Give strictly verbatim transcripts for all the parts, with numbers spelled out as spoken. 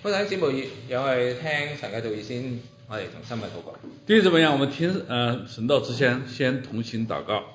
好，弟兄姊妹，讓我哋聽神嘅道義先，我哋同心嘅禱告。 弟兄姊妹，讓我們聽呃神道之前，先同心禱告。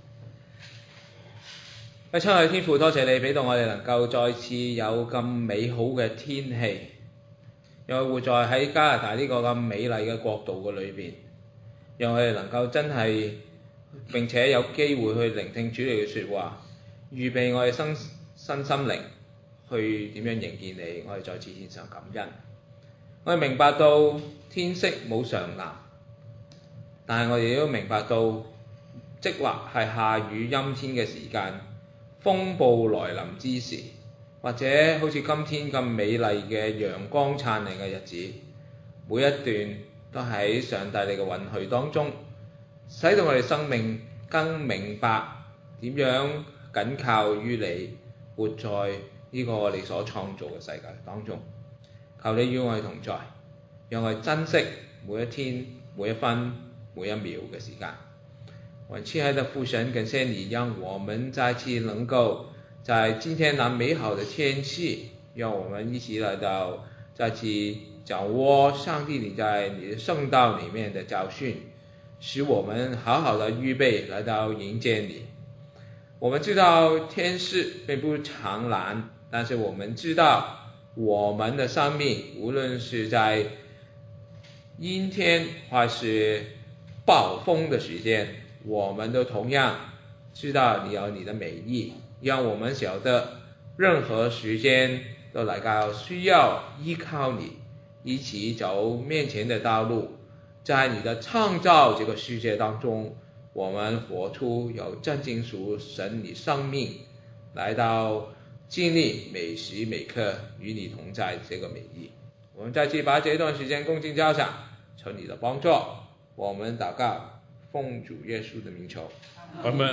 親愛的天父，多謝你俾到我哋能夠再次有咁美好嘅天氣，讓我活在喺加拿大呢個咁美麗嘅國度嘅裏邊，讓我哋能夠真係並且有機會去聆聽主你嘅説話，預備我哋身身心靈去點樣迎見你，我哋再次獻上感恩。我哋明白到天色冇常藍，但係我哋亦都明白到，即或係下雨陰天嘅時間，風暴來臨之時，或者好似今天咁美麗嘅陽光燦爛嘅日子，每一段都喺上帝你嘅允許當中，使到我哋生命更明白點樣緊靠於你，活在呢個你所創造嘅世界當中。求你與我哋同在，讓我哋珍惜每一天、每一分、每一秒嘅時間。我們親愛的父神，感謝你讓我們再次能夠在今天那美好的天氣，讓我們一起來到再次掌握上帝你在你的聖道裡面的教訓，使我們好好的預備來到迎接你。我們知道天勢並不常藍，但是我們知道我們的生命無論是在陰天或是暴風的時間，我們都同樣知道你有你的美意，讓我們曉得任何時間都來到需要依靠你，一起走面前的道路。在你的創造這個世界當中，我們活出有真正屬神你生命，來到經歷每時每刻與你同在這個美意。我們再次把這段時間恭敬交上，求你的幫助。我們禱告，奉主耶穌的名求。 阿門。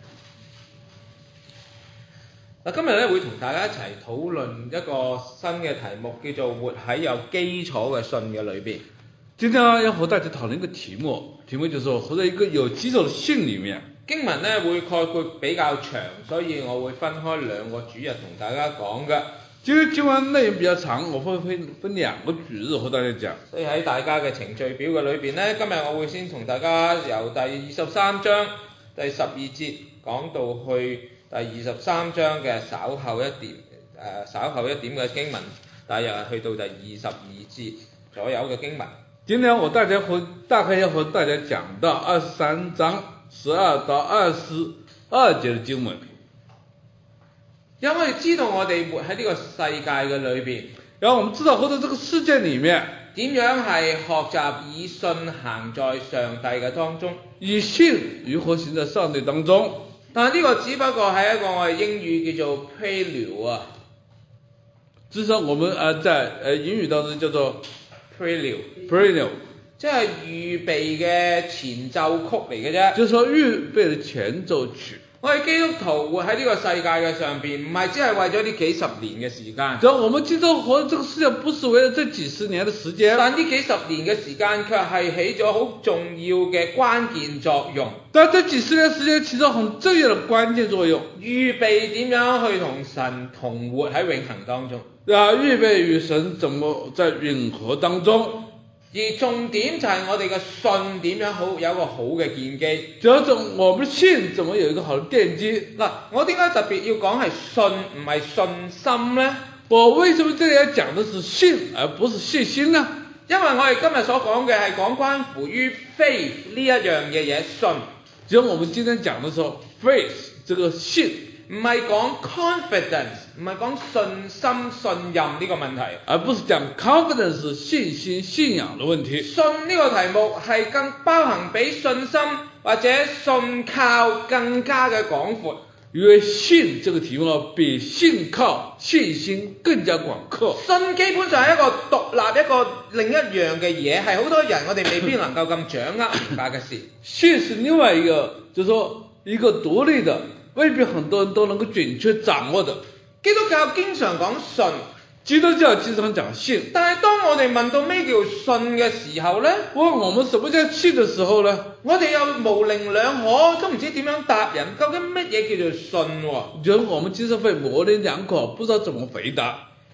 嗱，今日咧會同大家一齊討論一個新嘅題目，叫做活喺有基礎嘅信嘅裏邊。 今天要和大家討論一個題目，題目就是說活在一個有基礎的信裡面。 經文咧會概括比較長，所以我會分開兩個主日同大家講嘅。 因為經文內容比較長，我會分分兩個主日和大家講。 所以喺大家嘅程序表嘅裏邊咧，今日我會先同大家由第二十三章第十二節講到去第二十三章嘅稍後一點，誒、呃、稍後一點嘅經文，大約係去到第二十二節左右嘅經文。 今天我大家會大概要和大家講到二十三章十二到二十二節嘅經文。 因為我哋知道我哋活喺呢個世界嘅裏邊， 然後我們知道活在這個世界裡面， 點樣係學習以信行在上帝嘅當中， 以信如何行在上帝當中。 但係呢個只不過係一個我哋英語叫做 prelude 啊， 至少我們誒在誒英語當中叫做 prelude prelude， 即係預備嘅前奏曲嚟嘅啫。 就是說預備嘅前奏曲。 我哋基督徒活喺呢個世界嘅上邊，唔係只係為咗呢幾十年嘅時間。 就我們基督徒活在這個世界，不是為了這幾十年嘅時間。 但呢幾十年嘅時間卻係起咗好重要嘅關鍵作用。 但這幾十年時間起咗很重要嘅關鍵作用。 預備點樣去同神同活喺永恆當中。 啊，預備與神怎麼在永恆當中。 而重點就係我哋嘅信點樣好有一個好嘅建基。 主要就我們信怎麼有一個好嘅奠基。 嗱，我點解特別要講係信唔係信心呢？ 我為什麼這裡要講的是信而不是信心呢？ 因為我哋今日所講嘅係講關乎於 faith 呢一樣嘅嘢，信。 只有我們今天講的時候 faith 這個信， 唔係講 confidence， 唔係講信心信任呢個問題， 而不是講 confidence 信心信仰的問題。 信呢個題目係更包含比信心或者信靠更加嘅廣闊。 因為信這個題目比信靠信心更加廣闊。 信基本上係一個獨立一個另一樣嘅嘢，係好多人我哋未必能夠咁掌握明白嘅事。 信是另外一個，就是說一個獨立的，未必很多人都能夠準確掌握的。 基督教經常講信， 基督教經常講信， 但係當我哋問到咩叫信嘅時候呢， 問我們什麼叫信的時候呢， 我哋又模棱兩可，都唔知點樣答人。究竟乜嘢叫做信喎？ 人我們經常會模棱兩可，不知道怎麼回答。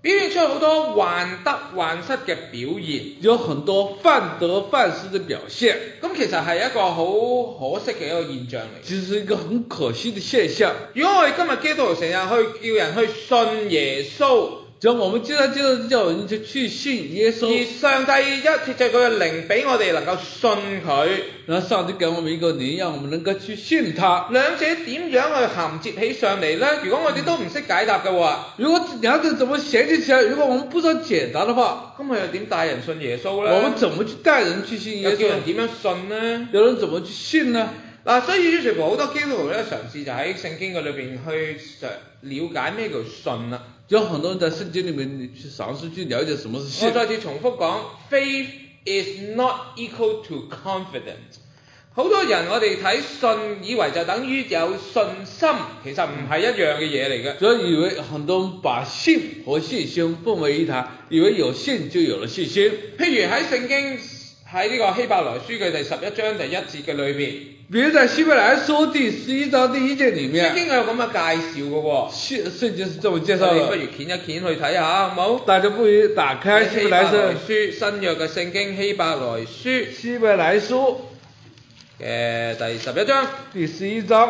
表現出好多患得患失嘅表現。 有很多患得患失的表現。 咁其實係一個好可惜嘅一個現象嚟。 其實是一個很可惜的現象。 如果我哋今日基督徒成日去叫人去信耶穌， 只要我們經常經常叫人就去信耶穌， 而上帝一貼著佢嘅靈俾我哋能夠信佢， 然後上帝給我們一個靈，讓我們能夠去信他。 兩者點樣去銜接起上嚟呢？如果我哋都唔識解答嘅話， 如果兩者怎麼銜接起來？如果我們不知道解答的話， 咁我又點帶人信耶穌呢？ 我們怎麼去帶人去信耶穌？ 又叫人點樣信呢？ 有人怎麼去信呢？ 嗱，所以於是乎好多基督徒咧嘗試就喺聖經嘅裏邊去嘗了解咩叫信啦。 有很多人在聖經裏面去嘗試去了解什麼是信。 我再次重複講 ，faith is not equal to confidence。好多人我哋睇信以為就等於有信心，其實唔係一樣嘅嘢嚟嘅。 所以以為很多人把信和信心混為一談，以為有信就有了信心。 譬如喺聖經喺呢個希伯來書嘅第十一章第一節嘅裏邊， 比如在希伯來書第十一章第一節裡面， 聖經有咁嘅介紹嘅喎。 聖聖經是這麼介紹我哋的。 不如掀一掀去睇下，好冇？ 大家不如打開希伯來書， 新約嘅聖經希伯來書， 希伯來書嘅第十一章， 第十一章，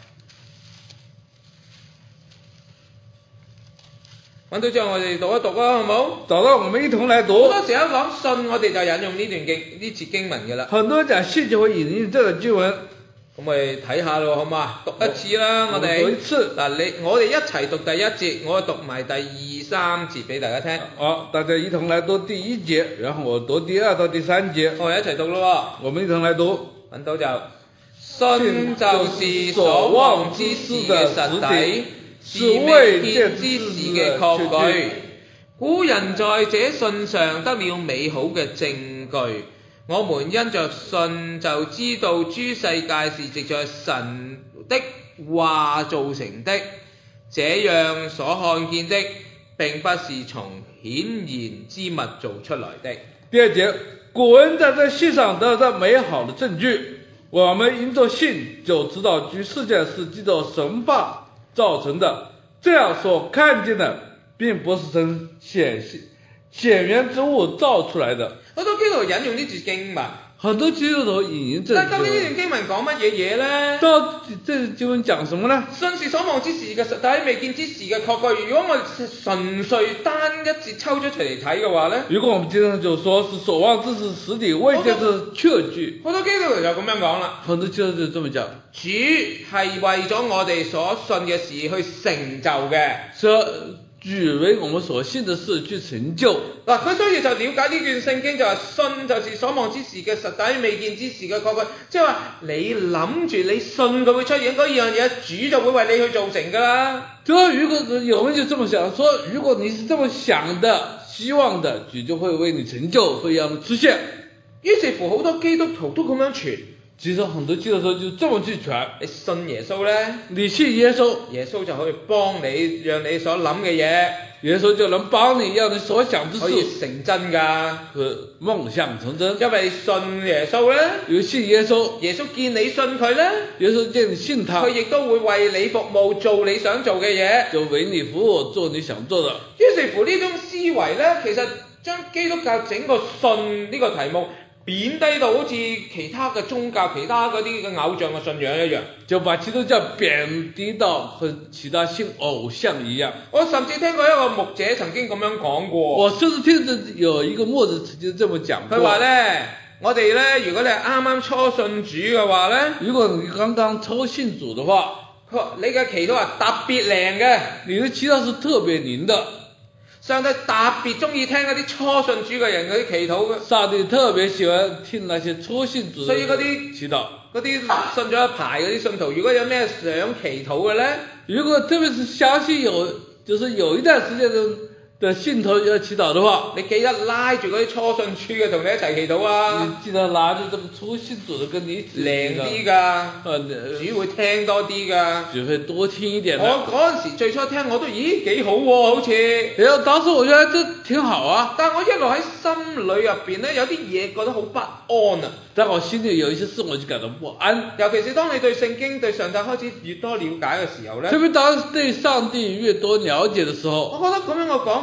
揾到之後我哋讀一讀啊，好冇？ 找到我們一同來讀。 好多時候一講信，我哋就引用呢段經呢節經文嘅啦。 很多人講信就會引用這個經文。 咁我哋睇下咯，好嘛？讀一次啦，我哋。 讀一次。 嗱，你我哋一齊讀第一節，我讀埋第二三節俾大家聽。 好，大家一同來讀第一節，然後我讀第二到第三節。 我哋一齊讀咯。 我們一同來讀。 揾到就，信就是所望之事嘅實底，是未見之事嘅確據。古人在這信上得了美好嘅證據。我們因着信就知道諸世界是藉着神的話造成的，這樣所看見的並不是從顯然之物造出來的。 第二節，古人在這信上得到美好的證據，我們因着信就知道諸世界是藉着神話造成的，這樣所看見的並不是從顯顯然之物造出來的。 好多基督徒引用呢節經文， 很多基督徒引用這段經文。 但究竟呢段經文講乜嘢嘢呢？ 到底這段經文講什麼呢？信是所望之事嘅實底，未見之事嘅確據。如果我哋純粹單一節抽咗出嚟睇嘅話呢， 如果我們經常就說是所望之事實底，未見之確據。 好多基督徒就咁樣講啦。 很多基督徒就這麼講。 主係為咗我哋所信嘅事去成就嘅。 所主為我們所信的事去成就。 嗱，佢所以就了解呢段聖經就係信就是所望之事嘅實底，未見之事嘅確據。即係話你諗住你信佢會出現嗰樣嘢，主就會為你去做成㗎啦。 就如果有人就這麼想，說如果你是這麼想的、希望的，主就會為你成就，會讓你出現。 於是乎好多基督徒都咁樣傳。 其實很多基督徒就這麼去傳。 你信耶穌呢？ 你信耶穌， 耶穌就可以幫你，讓你所諗嘅嘢， 耶穌就能幫你，讓你所想之事可以成真㗎， 和夢想成真。 因為你信耶穌呢， 如信耶穌， 耶穌見你信佢呢， 耶穌見你信他， 佢亦都會為你服務，做你想做嘅嘢， 就為你服務，做你想做的。 於是乎呢種思維呢，其實將基督教整個信呢個題目貶低到好似其他嘅宗教、其他嗰啲嘅偶像嘅信仰一樣， 就把基督教貶低到和其他信偶像一樣。 我甚至聽過一個牧者曾經咁樣講過。 我甚至聽着有一個牧者曾經這麼講過。 佢話呢，我哋呢，如果你係啱啱初信主嘅話呢， 如果你剛剛初信主的話， 佢話你嘅祈禱係特別靈嘅， 你的祈禱是特別靈的。 上帝特別中意聽嗰啲初信主嘅人嗰啲祈禱嘅。 上帝特別喜歡聽那些初信主嘅所以嗰啲祈禱。 嗰啲信咗一排嗰啲信徒，如果有咩想祈禱嘅呢？ 如果特別是相信有，就是有一段時間的的信徒要祈禱的話， 你記得拉住嗰啲初信主嘅同你一齊祈禱啊！ 你記得拉住這個初信主的跟你一起靈啲㗎，主會聽多啲㗎， 主會多聽一點。 我嗰陣時最初聽我都咦幾好喎，好似。 然後當時我覺得這挺好啊， 但我一路喺心裏入邊咧，有啲嘢覺得好不安啊。 但我心裏有一些事我就感到不安。 尤其是當你對聖經、對上帝開始越多了解嘅時候咧， 特別當對上帝越多了解嘅時候， 我覺得咁樣嘅講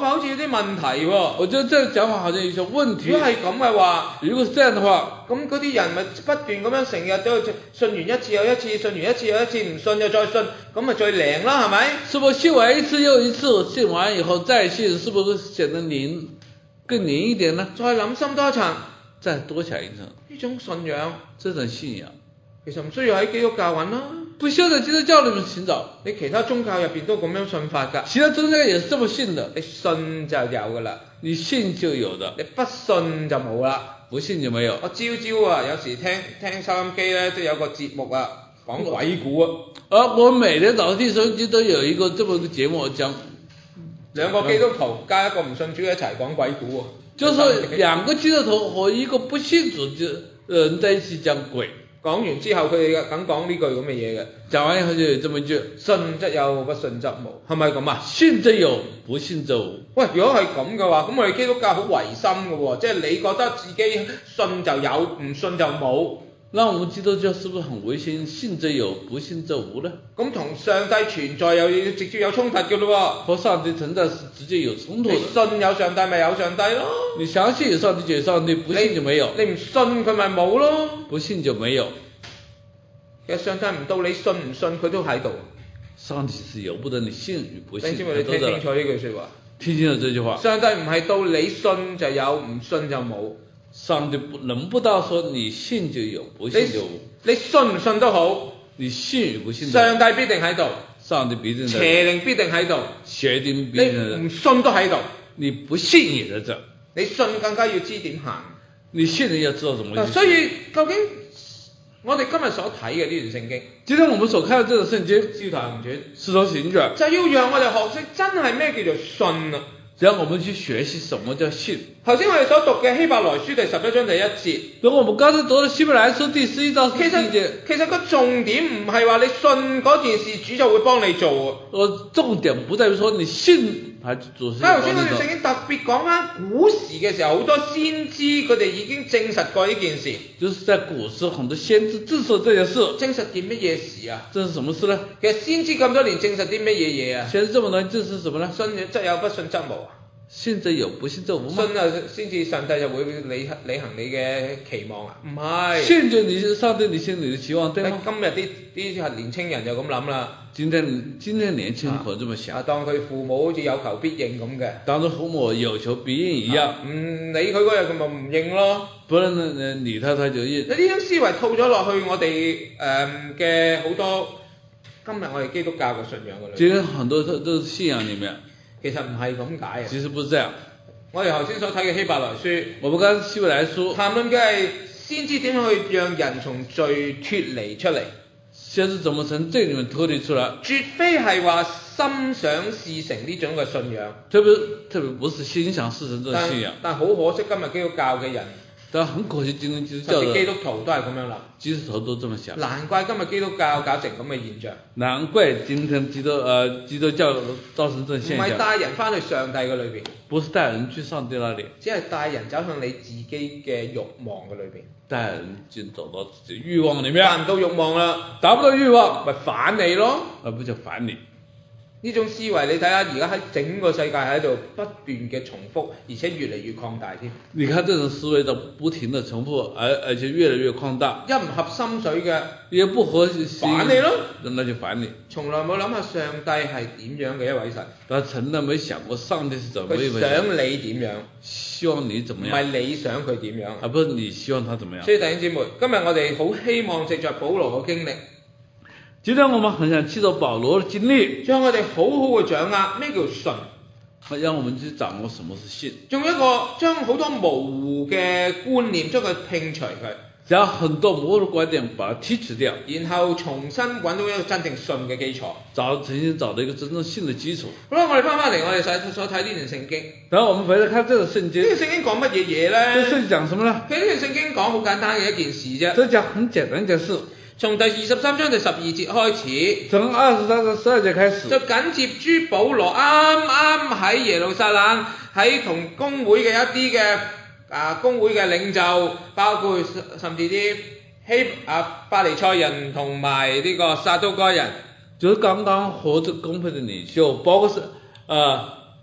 法好似有啲問題喎。 我覺得這個講法好像有些問題。 如果係咁嘅話， 如果是這樣的話， 咁嗰啲人咪不斷咁樣成日都信完一次又一次，信完一次又一次，唔信又再信，咁咪最靈啦，係咪？ 是不是信完一次又一次，信完以後再信，是不是顯得靈更靈一點呢？ 再諗深多一層， 再多想一層， 呢種信仰， 這種信仰其實唔需要喺基督教揾啦， 不需要在基督教裏面尋找， 你其他宗教入邊都咁樣信法㗎。 其他宗教也是這麼信的， 你信就有㗎啦， 你信就有的， 你不信就冇啦。 不信就沒有。 我朝朝啊，有時聽聽收音機咧，都有個節目啊，講鬼故啊。 而我每天早上聽收音機都有一個這麼一個節目講， 兩個基督徒加一個唔信主一齊講鬼故喎。 就是兩個基督徒和一個不信主的人在一起講鬼。 講完之後，佢哋梗講呢句咁嘅嘢嘅。 講完以後就有這麼一句： 信則有，不信則無，係咪咁啊？ 信則有，不信則無。 喂，如果係咁嘅話，咁我哋基督教好唯心嘅喎，即係你覺得自己信就有，唔信就冇。 那我們基督教是不是很唯心？信則有，不信則無呢？咁同上帝存在又要直接有衝突嘅咯喎。 和上帝存在是直接有衝突的。 你信有上帝咪有上帝咯？ 你相信有上帝就有上帝，不信就沒有。 你唔信佢咪冇咯？ 不信就沒有。 其實上帝唔到你信唔信佢都喺度。 上帝是由不得你信與不信。 弟兄姊妹，你聽清楚呢句説話。 聽清楚這句話。 上帝唔係到你信就有，唔信就冇。 上帝不能不到說你信就有，不信就無。 你信唔信都好， 你信與不信都上帝必定喺度， 上帝必定在， 邪靈必定喺度， 邪靈必定在， 你唔信都喺度， 你不信也在這， 你信更加要知點行， 你信你要知道怎麼去。 所以究竟我哋今日所睇嘅呢段聖經， 今天我們所看的這個聖經《 使徒行傳》， 使徒行傳就要讓我哋學識真係咩叫做信啊！ 讓我們去學習什麼叫信。 頭先我哋所讀嘅希伯來書第十一章第一節， 咁我們剛才讀嘅希伯來書第十一章第一節， 其實個重點唔係話你信嗰件事主就會幫你做喎。 呃，重點不在於說你信還是主。 啊，頭先我哋聖經特別講翻古時嘅時候，好多先知佢哋已經證實過呢件事。就是在古時很多先知證實這件事。證實件乜嘢事啊？證實什麼事呢？其實先知咁多年證實啲乜嘢嘢啊？先知這麼多年證實什麼呢？信則有，不信則無。信則有，不信則無。信啊，先至上帝就會履履行你嘅期望啊？唔係。信就你上帝履行你嘅期望，對嗎？今日啲啲係年青人就咁諗啦。今天今天年輕人可這麼想。啊，當佢父母好似有求必應咁嘅。當咗父母有求必應一樣。唔理佢嗰日佢咪唔應咯。不能理他他就應。呢種思維套咗落去我哋誒嘅好多今日我哋基督教嘅信仰嘅裏面。今天很多都都是信仰裡面。其實唔係咁解嘅。其實不是這樣。我哋頭先所睇嘅希伯來書，我們剛希伯來書談論嘅係先知點樣去讓人從罪脫離出嚟。先知怎麼從罪裡面脫離出來？絕非係話心想事成呢種嘅信仰。特別特別不是心想事成這種信仰。但好可惜今日基督教嘅人。但很可惜今天基督教嘅基督徒都係咁樣諗。基督徒都這麼想。難怪今日基督教搞成咁嘅現象。難怪今天基督呃基督教造成這種現象。唔係帶人翻去上帝嘅裏邊。不是帶人去上帝那裡。只係帶人走向你自己嘅慾望嘅裏邊。帶人就走到自己慾望裡面。達唔到慾望啦，達不到慾望，咪反你咯。啊，不就反你？呢種思維你睇下，而家喺整個世界喺度不斷嘅重複，而且越嚟越擴大添。你看這種思維就不停地重複，而而且越來越擴大。一唔合心水嘅，也不合心，反你咯，那就反你。從來冇諗下上帝係點樣嘅一位神。但從來沒想過上帝是怎麼一回事。佢想你點樣？希望你怎麼樣？唔係你想佢點樣，而不是你希望他怎麼樣。所以弟兄姊妹，今日我哋好希望藉着保羅嘅經歷。今天我們很想記住保羅的經歷，將我哋好好嘅掌握咩叫信，讓我們去掌握什麼是信。仲有一個將好多模糊嘅觀念將佢摒除佢，將很多模糊嘅觀點把它剔除掉，然後重新揾到一個真正信嘅基礎，找重新找到一個真正信嘅基礎。好啦，我哋翻返嚟我哋所所睇呢段聖經。然後我們回來看這個聖經。呢段聖經講乜嘢嘢咧？這聖經講什麼呢？其實呢段聖經講好簡單嘅一件事啫。這講很簡單嘅事。從第二十三章第十二節開始，從二十三章十二節開始，就緊接住保羅啱啱喺耶路撒冷喺同公會嘅一啲嘅啊公會嘅領袖，包括甚至啲希啊法利賽人同埋呢個撒都該人，就是剛剛和這公會嘅領袖，包括是啊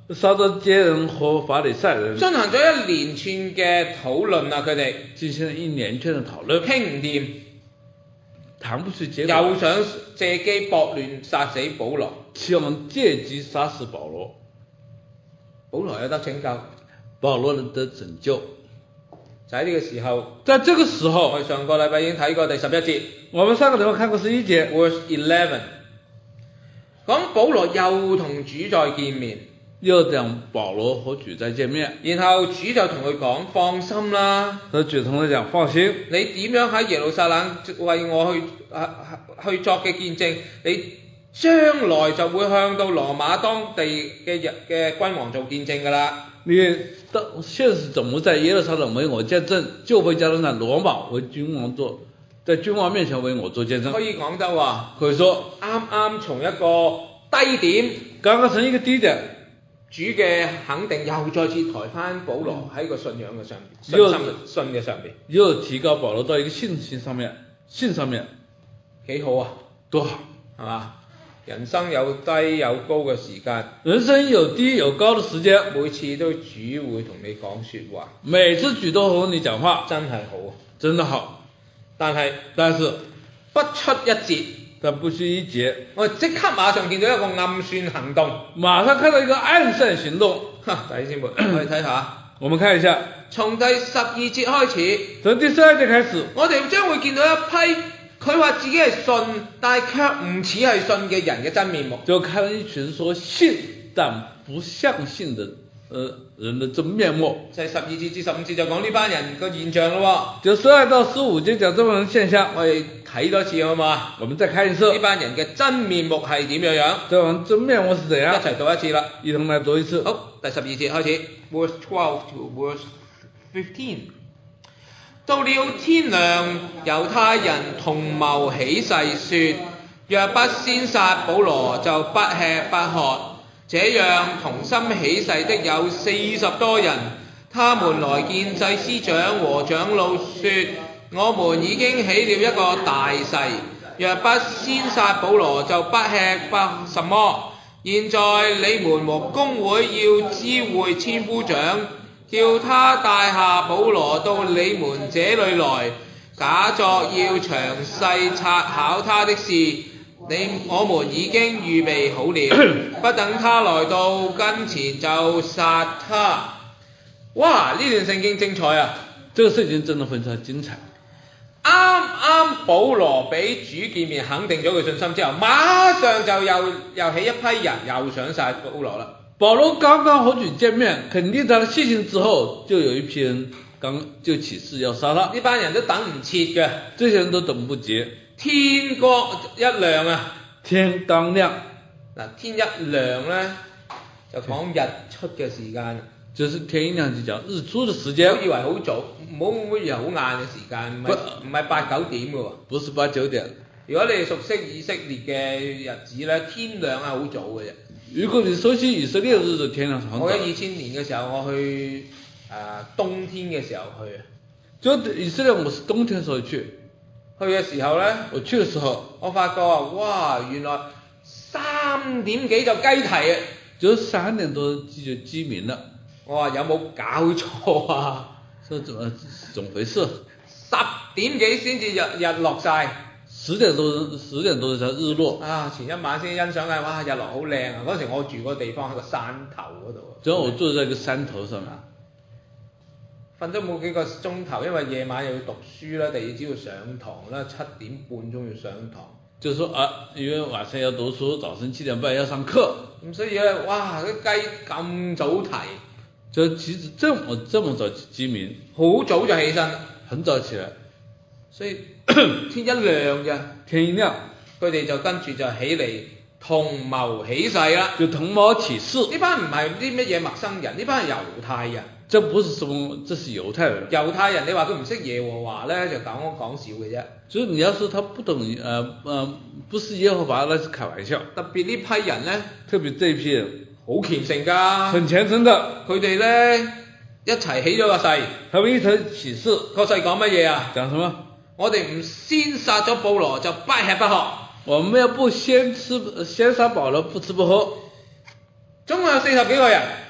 撒都該人和法利賽人進行咗一連串嘅討論啊，佢哋進行了一連串的討論， 傾唔掂， 談不出結果， 又想借機駁亂殺死保羅， 希望借機殺死保羅， 保羅有得拯救。 保羅得拯救。 就喺呢個時候， 在這個時候， 我哋上個禮拜已經睇過第十一節， 我們上個禮拜看過十一節 verse eleven，講保羅又同主再見面， 又講保羅和主再見面， 然後主就同佢講：放心啦， 和主同佢講放心， 你點樣喺耶路撒冷為我去啊去作嘅見證，你將來就會向到羅馬當地嘅人嘅君王做見證㗎啦。 你到現實怎麼在耶路撒冷為我見證，就會叫人在羅馬為君王做，在君王面前為我做見證。 可以講得話， 可以說啱啱從一個低點， 剛剛從一個低點， 主嘅肯定又再次抬翻保羅喺個信仰嘅上邊，信又心嘅信嘅上邊， 又提高保羅到一個信心上面，信上面， 幾好啊， 多好， 係嘛？人生有低有高嘅時間， 人生有低有高的時間， 每次都主會同你講説話， 每次主都和你講話， 真係好啊， 真的好。 但係但是不出一節， 但不出一節， 我哋即刻馬上見到一個暗算行動， 馬上看到一個暗算行動。 弟兄姊妹，我哋睇下， 我們看一下， 從第十二節開始， 從第十二節開始， 我哋將會見到一批佢話自己係信，但係卻唔似係信嘅人嘅真面目。 就看到一群說信但不像信的，呃，人的真面目。 就係十二節至十五節就講呢班人個現象咯。 就十二到十五節講這種現象。 我哋睇多次好嘛？ 我們再看一次。 呢班人嘅真面目係點樣樣？ 這種真面目是怎樣？ 一齊讀一次啦。 一同來讀一次。 好，第十二節開始 ，verse twelve to verse fifteen。到了天亮，猶太人同謀起誓說，若不先殺保羅，就不吃不喝。這樣同心起誓的有四十多人，他們來見祭司長和長老說，我們已經起了一個大誓，若不先殺保羅，就不吃不什麼。現在你們和公會要知會千夫長，叫他帶下保羅到你們這裏來，假作要詳細察考他的事。你我們已經預備好了，不等他來到跟前就殺他。哇！呢段聖經精彩啊！ 這個聖經真的非常精彩。 啱啱保羅俾主見面肯定咗佢信心之後，馬上就又又起一批人又想殺保羅啦。 保羅剛剛和主見面，肯定他的信心之後，就有一批人剛就起誓要殺他。 呢班人都等唔切嘅， 這些人都等不及。 天光一亮啊！ 天剛亮， 嗱，天一亮咧就講日出嘅時間。 就是天一亮就講日出嘅時間。 唔好以為好早，唔好唔好以為好晏嘅時間，唔係唔係八九點嘅喎。 不是八九點。 如果你熟悉以色列嘅日子咧，天亮係好早嘅啫。 如果你熟悉以色列日子，天亮很早。 我喺二千年嘅時候，我去誒、呃、冬天嘅時候去啊。 就以色列，我是冬天時候去。 去嘅時候咧， 我去嘅時候， 我發覺啊，哇，原來三點幾就雞啼啊！ 就三點多就雞鳴了。 我話有冇搞錯啊？ 這怎麼怎麼回事？ 十點幾先至日日落晒。 十點多十點多才日落。 啊！前一晚先欣賞嘅，哇！日落好靚啊！嗰時我住嗰個地方喺個山頭嗰度。 主要我住在一個山頭上面。 瞓咗冇幾個鐘頭，因為夜晚又要讀書啦，第二朝要上堂啦，七點半鐘要上堂。 就說啊，因為晚上要讀書，早晨七點半要上課。 咁所以咧，哇！啲雞咁早啼， 就其實這麼這麼早雞鳴， 好早就起身， 很早起來， 所以天一亮咋， 天一亮， 佢哋就跟住就起嚟同謀起誓啦。 就同謀起誓。 呢班唔係啲乜嘢陌生人，呢班係猶太人。 這不是什麼，這是猶太人。 猶太人，你話佢唔識耶和華咧，就講講笑嘅啫。 就是你要說他不懂，呃呃，不是耶和華，那是開玩笑。 特別呢批人咧， 特別這一批人好虔誠㗎， 很虔誠的。 佢哋咧一齊起咗個誓， 他們一齊起誓。 個誓講乜嘢啊？ 講什麼？ 我哋唔先殺咗保羅就不吃不喝。 我們要不先吃先殺保羅，不吃不喝。 總共有四十幾個人。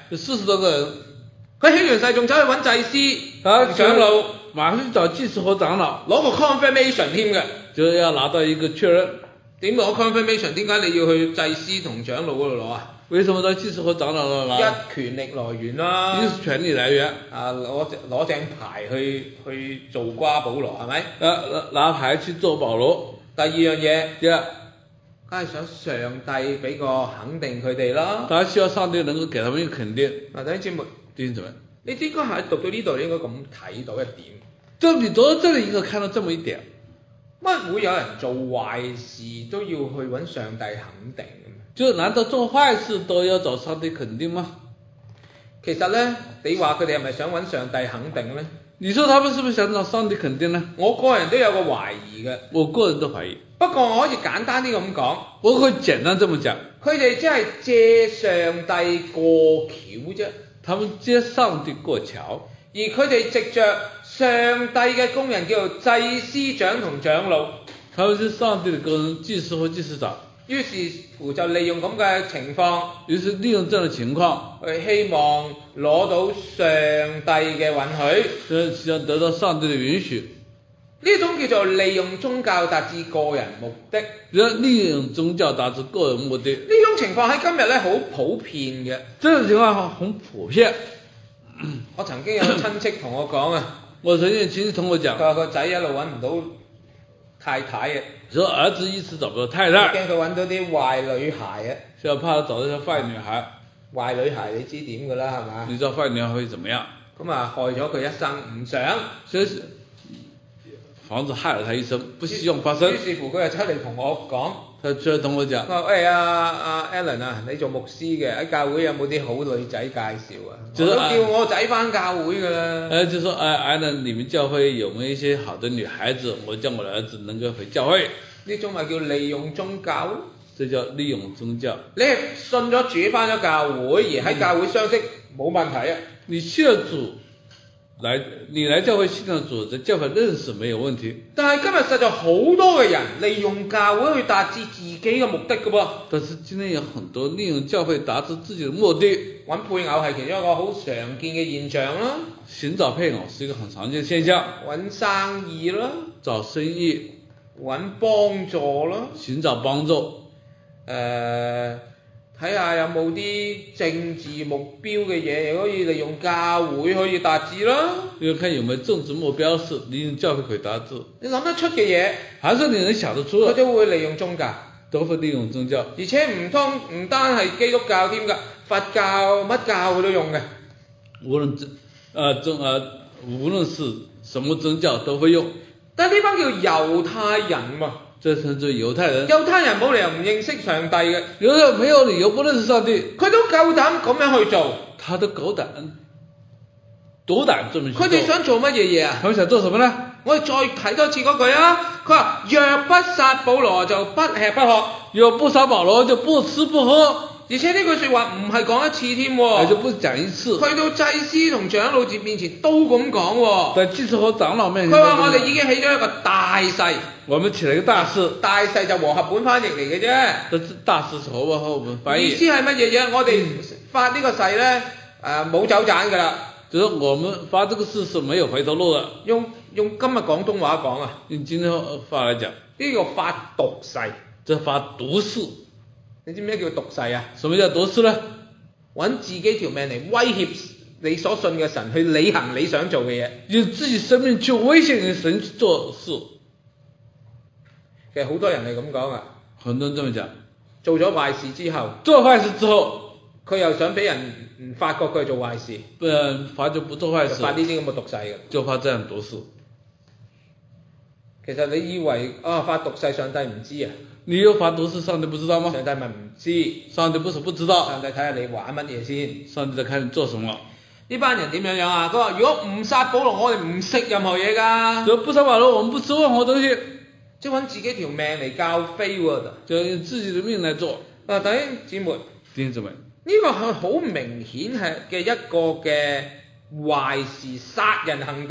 這四十多個人， 佢起完誓仲走去揾祭司他同長老馬上去找祭司和長老， 攞個 confirmation 添嘅。 就要拿到一個確認。 點攞 confirmation？點解你要去祭司同長老嗰度攞啊？ 為什麼到祭司和長老那拿？ 一權力來源啦， 一是權力來源。 啊，攞攞正牌去去做瓜保羅係咪？ 啊，拿拿牌去做保羅。 第二樣嘢， 第二， 梗係想上帝俾個肯定佢哋啦。 他希望上帝能夠給他們一個肯定。 嗱，弟兄姊妹， 弟兄姊妹， 你應該係讀到呢度，你應該咁睇到一點。 就你讀到這裡應該看到這麼一點。 乜會有人做壞事都要去揾上帝肯定嘅？ 就難道做壞事都要找上帝肯定嗎？ 其實呢，你話佢哋係咪想揾上帝肯定呢？ 你說他們是不是想找上帝肯定呢？ 我個人都有個懷疑嘅。 我個人都懷疑。 不過我可以簡單啲咁講， 我可以簡單這麼講， 佢哋只係借上帝過橋啫。 他們借上帝過橋， 而佢哋藉着上帝嘅工人叫做祭司長同長老， 他們是上帝的工人，祭司和祭司長。 於是乎就利用咁嘅情況， 於是利用這樣的情況， 去希望攞到上帝嘅允許， 希望得到上帝的允許。 呢種叫做利用宗教達至個人目的。 利用宗教達至個人目的。 呢種情況喺今日咧好普遍嘅。 這種情況很普遍。 我曾經有個親戚同我講啊， 我曾經有親戚同我講， 佢話個仔一路揾唔到太太嘅， 說兒子一直找不到太太， 驚佢揾到啲壞女孩啊， 就怕他找到啲壞女孩。 壞女孩你知點㗎啦，係嘛？ 你知道壞女孩會怎麼樣？ 咁啊，害咗佢一生，唔想， 所以房子害了他一生，不希望發生。 於是乎佢就出嚟同我講， 他出嚟同我講， 佢話喂，阿阿 Alan 啊，你做牧師嘅喺教會有冇啲好女仔介紹啊？ 就是、 我都叫我仔返教會㗎啦。 誒，就說誒 Alan，你們教會有沒有一些好的女孩子？我叫我的兒子能夠回教會。 呢種咪叫利用宗教？ 這叫利用宗教。 你係信咗主返咗教會，而喺教會相識冇、嗯、問題啊。 你信了主，來你來教會信了主，在教會認識沒有問題。 但係今日實在好多嘅人利用教會去達至自己嘅目的㗎噃。 但是今天有很多利用教會達至自己的目的。 揾配偶係其中一個好常見嘅現象啦。 尋找配偶是一個很常見嘅現象。 揾生意啦。 找生意。 揾幫助啦。 尋找幫助。 誒、呃，睇下有冇啲政治目標嘅嘢可以利用教會可以達至啦。 要看有沒有政治目標是利用教會可以達至。 你諗得出嘅嘢， 還是你能想得出？ 佢都會利用宗教， 都會利用宗教。 而且唔通唔單係基督教添㗎，佛教乜教佢都用嘅。 無論誒宗誒無論是什麼宗教都會用。 但係呢班叫猶太人喎。 這稱之猶太人。 猶太人冇理由唔認識上帝嘅。 有人沒有理由不認識上帝。 佢都夠膽咁樣去做。 他都夠膽，獨膽這麼去做。 佢哋想做乜嘢嘢啊？ 佢們想做什麼呢？ 我哋再睇多次嗰句啊。佢話若不殺保羅就不吃不喝。 若不殺保羅就不吃不喝。 而且呢句説話唔係講一次添喎， 就不講一次， 去到祭司同長老面前都咁講喎。 在祭司和長老面前， 佢話我哋已經起咗一個大誓， 我們起了一個大誓， 大誓就和合本翻譯嚟嘅啫。 這大誓是和合本翻譯。 意思係乜嘢嘢？我哋發呢個誓咧，誒冇走盞㗎啦。 就是我們發這個誓是沒有回頭路的。 用用今日廣東話講啊， 用今天話來講， 呢個發毒誓， 這發毒誓。 你知唔知咩叫毒誓啊？ 什麼叫毒誓呢？ 揾自己條命嚟威脅你所信嘅神，去履行你想做嘅嘢。 用自己生命去威脅你神去做事。 其實好多人係咁講啊。 很多人這麼講。 做咗壞事之後， 做壞事之後， 佢又想俾人唔發覺佢做壞事， 不然發就不做壞事， 就發呢啲咁嘅毒誓嘅， 就發這樣毒誓。 其實你以為啊、哦、發毒誓上帝唔知啊？ 你有發毒誓上帝不知道嗎？ 上帝咪唔知， 上帝不是不知道， 上帝睇下你玩乜嘢先。 上帝在看你做什麼。 呢班人點樣樣啊？佢話如果唔殺保羅，我哋唔食任何嘢㗎。 如果不殺保羅，我們不吃任何東西。 即係揾自己條命嚟教飛喎， 就用自己的命嚟做。 啊，弟兄姊妹， 弟兄姊妹， 呢個係好明顯係嘅一個嘅壞事殺人行動。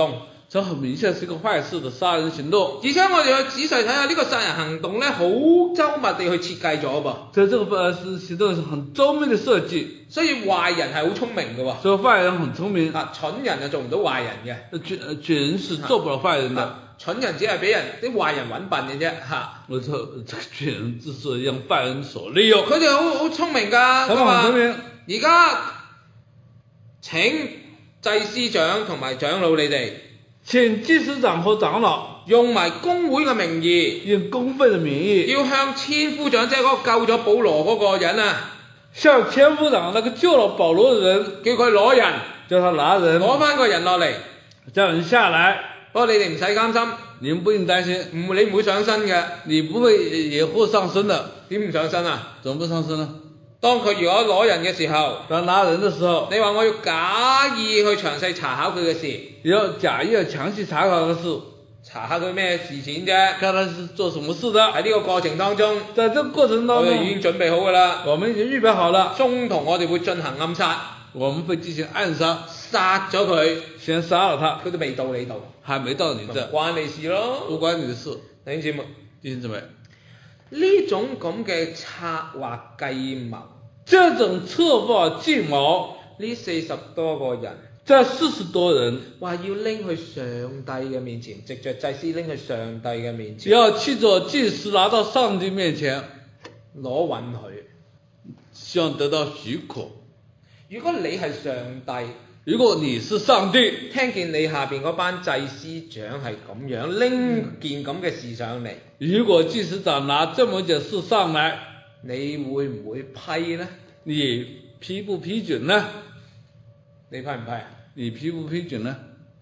這很明顯是一個壞事的殺人行動。 而且我哋去仔細睇下呢個殺人行動咧，好周密地去設計咗噃。 在這個呃是行動是很周密的設計， 所以壞人係好聰明嘅喎。 所以壞人很聰明。 啊，蠢人就做唔到壞人嘅。 蠢呃蠢人是做不了壞人的。 啊、蠢人只係俾人啲壞人揾笨嘅啫嚇。 我說這個蠢人只是讓壞人所利用。 佢哋好好聰明㗎。 佢哋好聰明。 而家請祭司長同埋長老你哋。 請祭司長和長老用埋公會嘅名義， 用公會嘅名義， 要向千夫長，即係嗰個救咗保羅嗰個人啊， 向千夫長那個救了保羅嘅人， 叫佢攞人， 叫他拿人， 攞翻個人落嚟， 叫人下來。 不過你哋唔使擔心， 你們不用擔心， 唔你唔會上身嘅， 你不會也會上身的。 點唔上身啊？ 怎麼不上身呢？ 當佢如果攞人嘅時候， 當拿人嘅時候， 你話我要假意去詳細查考佢嘅事， 要假意詳細查考嘅事， 查下佢咩事情啫， 看他是做什麼事的。 喺呢個過程當中， 在這個過程當中， 我哋已經準備好㗎啦， 我們已經預備好了， 中途我哋會進行暗殺， 我們會進行暗殺， 殺咗佢， 先殺了他， 佢都未到你度， 還沒到你這， 唔關你事咯， 不關你的事。 弟兄姊妹， 弟兄姊妹， 呢種咁嘅策劃計謀， 這種策劃計謀， 呢四十多個人， 這四十多人話要拎去上帝嘅面前，藉着祭司拎去上帝嘅面前， 要去做祭司拿到上帝面前攞允許， 希望得到許可。 如果你係上帝， 如果你是上帝， 聽見你下邊嗰班祭司長係咁樣拎件咁嘅事上嚟， 如果祭司長拿這麼件事上來， 你會唔會批呢？ 你批不批准呢？ 你批唔批啊？ 你批不批准呢？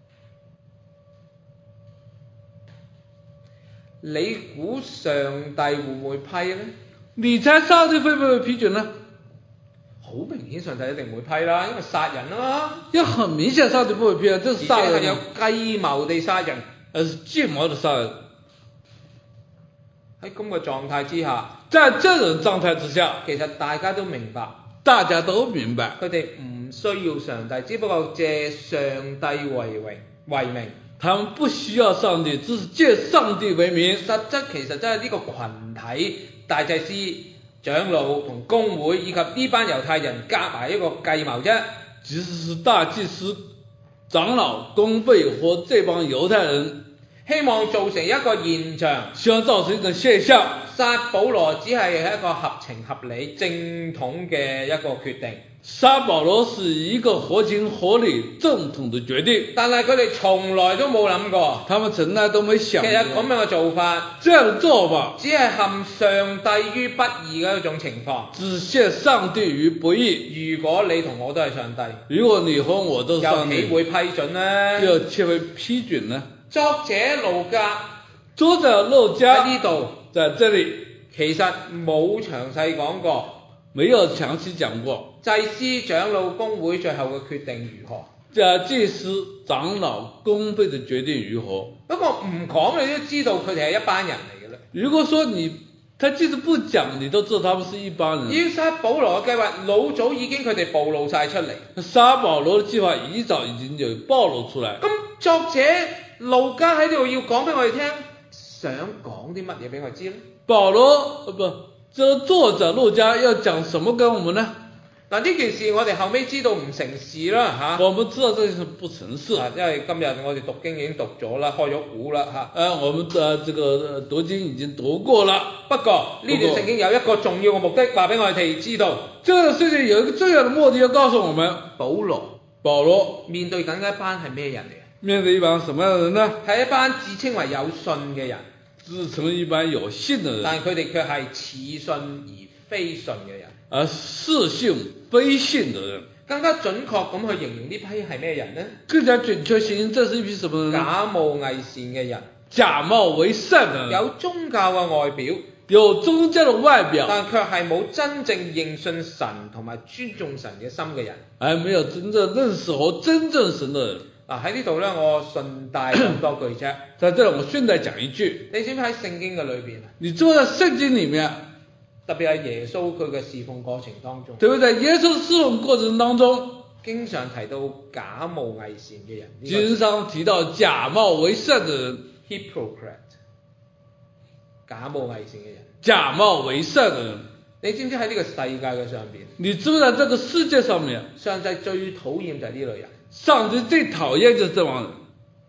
你估上帝會唔會批呢？ 你猜上帝會不會批准呢？ 好明顯上帝一定唔會批啦，因為殺人啊嘛。 也很明顯上帝不會批啊，這是殺人， 而且係有計謀地殺人， 而是計謀的殺人。 喺咁嘅狀態之下， 在這種狀態之下， 其實大家都明白， 大家都明白， 佢哋唔需要上帝，只不過借上帝為榮為名。 他們不需要上帝，只是借上帝為名。 實質其實真係呢個群體大祭司、長老同公會以及呢班猶太人夾埋一個計謀啫。 其實是大祭司、長老、公會和這幫猶太人希望造成一個現象， 希望造成一個現象， 殺保羅只係一個合情合理、正統嘅一個決定。 殺保羅是一個合情合理、正統的決定， 但係佢哋從來都冇諗過， 他們從來都沒想過， 其實咁樣嘅做法， 這樣的做法只係陷上帝於不義嘅一種情況， 只陷上帝於不義。 如果你同我都係上帝， 如果你和我都是上帝， 又豈會批准呢？ 又豈會批准呢？ 作者路加， 作者路加喺呢度， 在這裡其實冇詳細講過， 沒有詳細講過祭司長老公會最後嘅決定如何。 這祭司長老公會的決定如何？ 不過唔講你都知道佢哋係一班人嚟嘅啦。 如果說你，他即使不講，你都知道他們是一幫人。 要殺保羅嘅計劃，老早已經佢哋暴露晒出嚟。 殺保羅嘅計劃一早已經有暴露出來。 咁作者路加喺度要講俾我哋聽，想講啲乜嘢俾我哋知咧？保羅， 呃不，這作者路加要講什麼跟我們呢？ 嗱，呢件事我哋後尾知道唔成事啦嚇。 我們知道這件事不成事。 啊，因為今日我哋讀經已經讀咗啦，開咗估啦嚇。 誒，我們誒這個讀經已經讀過了。 不過呢段聖經有一個重要嘅目的，話俾我哋知道。 這個聖經有一個重要的目的要告訴我們， 保羅， 保羅面對緊一班係咩人嚟嘅？ 面對一幫什麼樣的人呢？ 係一班自稱為有信嘅人， 自稱一般有信的人， 但佢哋卻係似信而非信嘅人。 而似信非信的人， 更加準確咁去形容呢批係咩人呢？ 更加準確形容這是一批什麼人呢？ 假冒偽善嘅人， 假冒為善的人， 有宗教嘅外表， 有宗教的外表， 但卻係冇真正認信神同埋尊重神嘅心嘅人， 而沒有真正認識和真正神的人。 嗱，喺呢度呢，我順帶講多句啫。 在這裡我順帶講一句， 你知唔知喺聖經嘅裏邊？ 你坐在聖經裡面， 特別係耶穌佢嘅侍奉過程當中， 特別在耶穌侍奉過程當中， 經常提到假冒偽善嘅人，呢個經常提到假冒為善的人， hypocrite， 假冒偽善嘅人。 假冒為善的人， 你知唔知喺呢個世界嘅上邊， 你知不知道這個世界上面， 上帝最討厭就係呢類人。 上帝最討厭就是這幫人。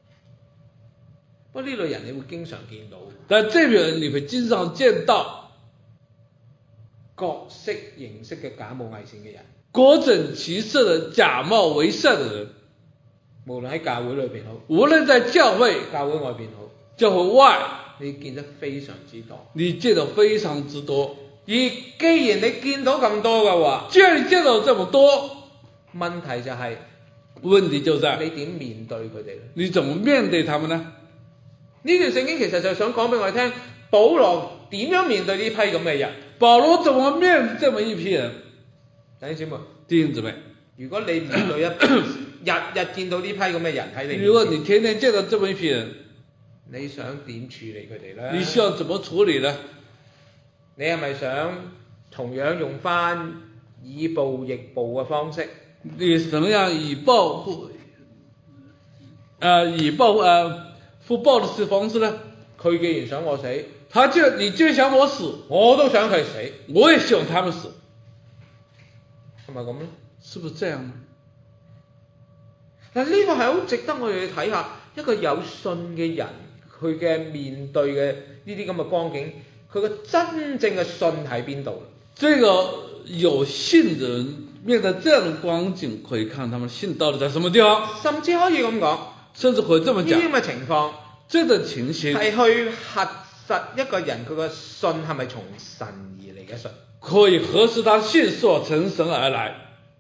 不過呢類人你會經常見到， 但這種人你會經常見到各式形式嘅假冒偽善嘅人， 各種其色的假冒為善的人， 無論喺教會裏邊好， 無論在教會、 教會外邊好， 教會外， 你見得非常之多。 你見得非常之多。 而既然你見到咁多嘅話， 既然你見到這麼多， 問題就係、 問題就在你點面對佢哋咧？ 你怎麼面對他們呢？ 呢段聖經其實就想講俾我哋聽，保羅點樣面對呢批咁嘅人。 保羅怎麼面對這麼一批人？ 弟兄姊妹， 弟兄姊妹， 如果你面對一日日見到呢批咁嘅人喺你面前， 如果你天天見到這麼一批人， 你想點處理佢哋呢？ 你需要怎麼處理呢？ 你係咪想同樣用翻以暴易暴嘅方式？ 你怎麼樣以暴不，呃以暴呃復暴的方式呢？ 佢既然想我死， 他就你就想我死， 我都想佢死， 我也希望他們死， 係咪咁呢？ 是不是這樣呢？ 嗱，呢個係好值得我哋去睇下一個有信嘅人，佢嘅面對嘅呢啲咁嘅光景，佢嘅真正嘅信喺邊度？ 這個有信的人面對這樣的光景，可以看他們信到底在什麼地方， 甚至可以咁講， 甚至可以這麼講， 呢啲咁嘅情況， 這個情形係去核實一個人佢嘅信係咪從神而嚟嘅信， 可以核實他信是否從神而來。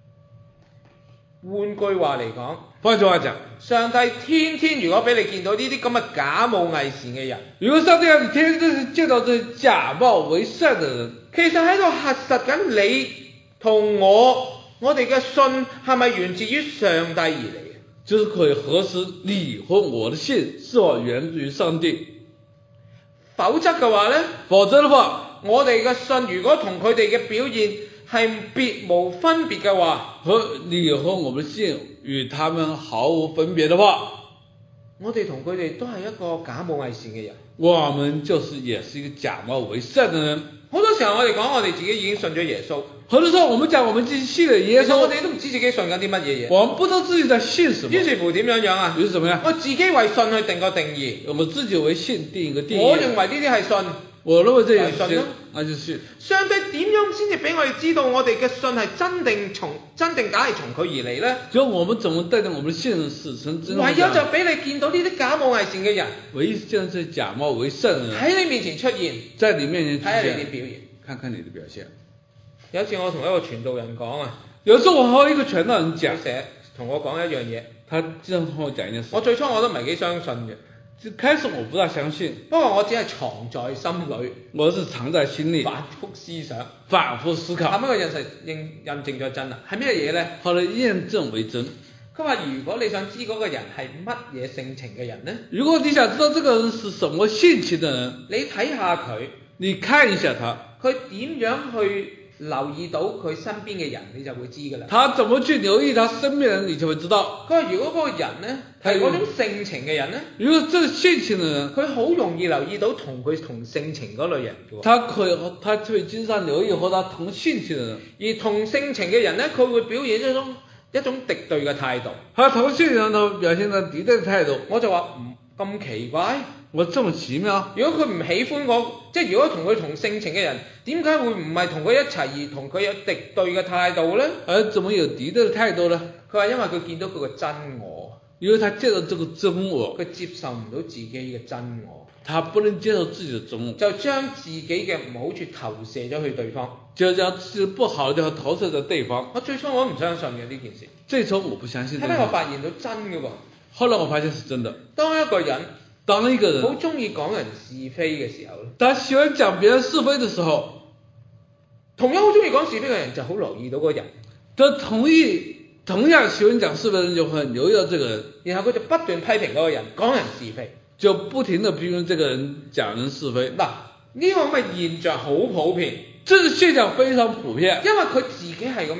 換句話嚟講， 換句話講， 上帝天天如果俾你見到呢啲咁嘅假冒偽善嘅人， 如果上帝讓你天天見到這些假冒為善的人， 其實喺度核實緊你同我，我哋嘅信係咪源自於上帝而嚟嘅？ 就是可以核實你和我的信是否源自於上帝。 否則嘅話呢， 否則的話， 我哋嘅信如果同佢哋嘅表現係別無分別嘅話， 和你和我們的信與他們毫無分別的話， 我哋同佢哋都係一個假冒偽善嘅人。 我們就是也是一個假冒為善的人。 好多時候我哋講我哋自己已經信咗耶穌， 很多時候我們講我們自己信了耶穌， 其實我哋都唔知自己信緊啲乜嘢嘢。 我們不知道自己在信什麼。 於是乎點樣樣啊？ 於是怎麼樣？ 我自己為信去定個定義。 我們自己為信定一個定義。 我認為呢啲係信。 我認為這也是信就係信咯， 那就是信。 上帝點樣先至俾我哋知道我哋嘅信係真定從真定假係從佢而嚟呢？ 就我們怎麼對待我們的信是從真？ 唯有就俾你見到呢啲假冒偽善嘅人， 唯一見到這假冒為善的人喺你面前出現， 在你面前出睇下你現， 啲表現。 看看你的表現。 有一次我同一個傳道人講啊， 有時候我和一個傳道人講， 佢成日同我講一樣嘢， 他經常同我講一件事。 我最初我都唔係幾相信嘅， 就開始我不大相信， 不過我只係藏在心裏， 我是藏在心裏， 反覆思想， 反覆思考。 後尾個印實印印證咗真啦，係咩嘢呢？ 後來驗證為真。 佢話如果你想知嗰個人係乜嘢性情嘅人呢？ 如果你想知道這個人是什麼性情的人， 你睇下佢， 你看一下他， 佢點樣去留意到佢身邊嘅人，你就會知㗎啦。 他怎麼去留意他身邊的人，你就會知道。 佢話如果嗰個人呢係嗰種性情嘅人呢， 如果這個性情的人， 佢好容易留意到同佢同性情嗰類人嘅。 他可以，他會經常留意和他同性情的人。 而同性情嘅人呢，佢會表現一種一種敵對嘅態度。 他同性人都表現咗敵對嘅態度。 我就話唔咁奇怪， 我這麼奇妙。 如果佢唔喜歡我，即係如果同佢同性情嘅人，點解會唔係同佢一齊而同佢有敵對嘅態度呢？ 而怎麼有敵對嘅態度呢？ 佢話因為佢見到佢個真我， 因為他見到這個真我， 佢接受唔到自己嘅真我， 他不能接受自己的真我， 就將自己嘅唔好處投射咗去對方， 就將自己不好的地方投射在對方。 我最初我都唔相信嘅呢件事， 最初我不相信。 後尾我發現到真嘅喎。 後來我發現是真的。 當一個人當一個人好中意講人是非嘅時候咧， 他喜歡講別人是非的時候， 同樣好中意講是非嘅人就好留意到嗰個人， 他同意同樣喜歡講是非的人就會留意到這個人， 然後佢就不斷批評嗰個人講人是非， 就不停地批評這個人講人是非。 嗱，呢個咁嘅現象好普遍， 這個現象非常普遍， 因為佢自己係咁嘅人，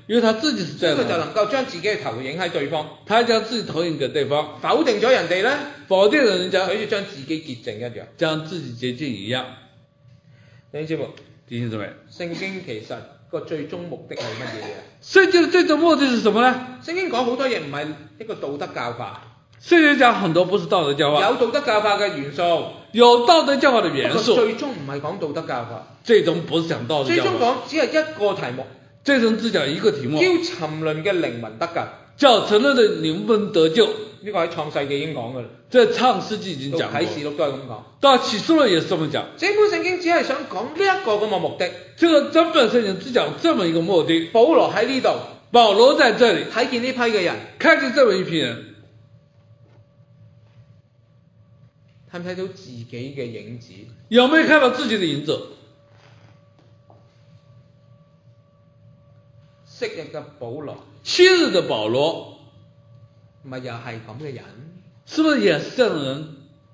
因為他自己是這樣的， 所以佢就能夠將自己嘅投影喺對方， 他將自己投影給對方， 否定咗人哋咧， 否定了人家， 好似將自己潔淨一樣。 將自己潔淨一樣。 弟兄姊妹， 弟兄姊妹， 聖經其實個最終目的係乜嘢嘢？ 聖經的最終目的是什麼呢？ 聖經講好多嘢唔係一個道德教化， 聖經講很多不是道德教化， 有道德教化嘅元素， 有道德教化的元素， 最終唔係講道德教化， 最終不是講道德最終教化， 講只係一個題目， 最終只講一個題目， 叫沉淪嘅靈魂得救。 叫沉淪的靈魂得救。 呢個喺創世記已經講㗎啦， 在創世紀已經講過， 啟示錄都係咁講。 到啟示錄也是這麼講。 整本聖經只係想講呢一個咁嘅目的。 這個整本聖經只講這麼一個目的。 保羅喺呢度， 保羅在這裡睇見呢批嘅人， 看見這麼一批人， 睇唔睇到自己嘅影子？ 有沒有看到自己的影子？ 昔日嘅保羅， 昔日的保羅， 咪又係咁嘅人？ 是不是也是這種人？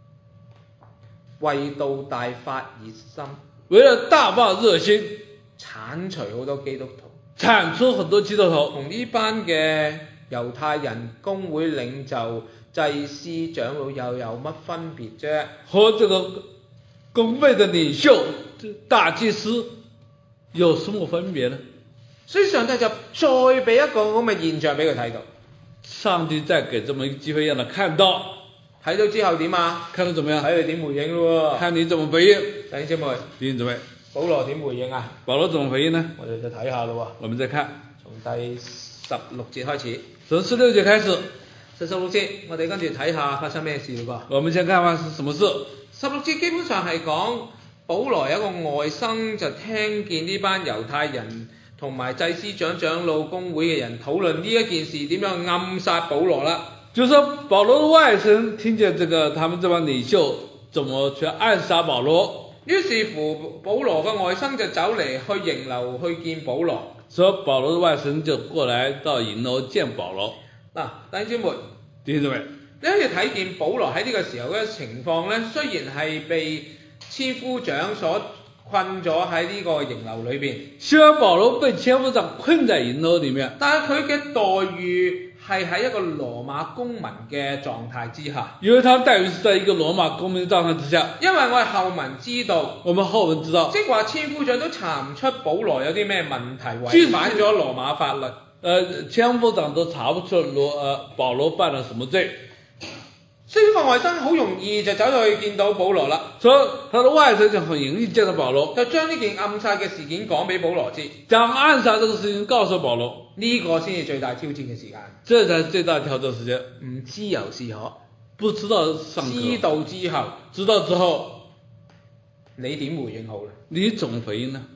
為道大發熱心， 為了大發熱心， 剷除好多基督徒， 鏟除很多基督徒， 同呢班嘅猶太人公會領袖、祭司長老又有乜分別啫？ 和這個公會的領袖、大祭司有什麼分別呢？ 所以上帝就再俾一個咁嘅現象俾佢睇到。 上帝再給這麼一個機會讓他看到， 睇到之後點啊？ 看到怎麼樣？ 睇你點回應咯喎？ 看你怎麼回應。 弟兄姊妹， 弟兄姊妹， 保羅點回應啊？ 保羅怎麼回應呢？ 我哋就睇下咯喎。 我們再看， 從第十六節開始。 從十六節開始。 十六節，我哋跟住睇下發生咩事咯噃。 我們先看看是什麼事。 十六節基本上係講保羅有一個外甥就聽見呢班猶太人同埋祭司長長老公會嘅人討論呢一件事點樣暗殺保羅啦。 就是說保羅的外甥聽見這個他們這幫領袖怎麼去暗殺保羅， 於是乎保羅嘅外甥就走嚟去營樓去見保羅。 所以保羅的外甥就過來到營樓見保羅。 嗱，弟兄姊妹， 弟兄姊妹， 你可以睇見保羅喺呢個時候嘅情況咧，雖然係被千夫長所困咗喺呢個營樓裏邊。 雖然保羅被千夫長困在營樓裡面， 但係佢嘅待遇係喺一個羅馬公民嘅狀態之下。 因為他待遇是在一個羅馬公民嘅狀態之下。因為我係後文知道， 我們後文知道， 即係話千夫長都查唔出保羅有啲咩問題，違反咗羅馬法律。 呃，千夫長都查不出羅呃保羅犯了什麼罪。 所以呢個外甥好容易就走到去見到保羅啦。 所以他的外甥就很容易見到保羅， 就將呢件暗殺嘅事件講俾保羅知。 將暗殺這個事情告訴保羅， 呢個先係最大挑戰嘅時間。 這才是最大挑戰時間。 唔知由是可， 不知道上可。 知道之後， 知道之後， 你點回應好咧？ 你怎麼回應呢？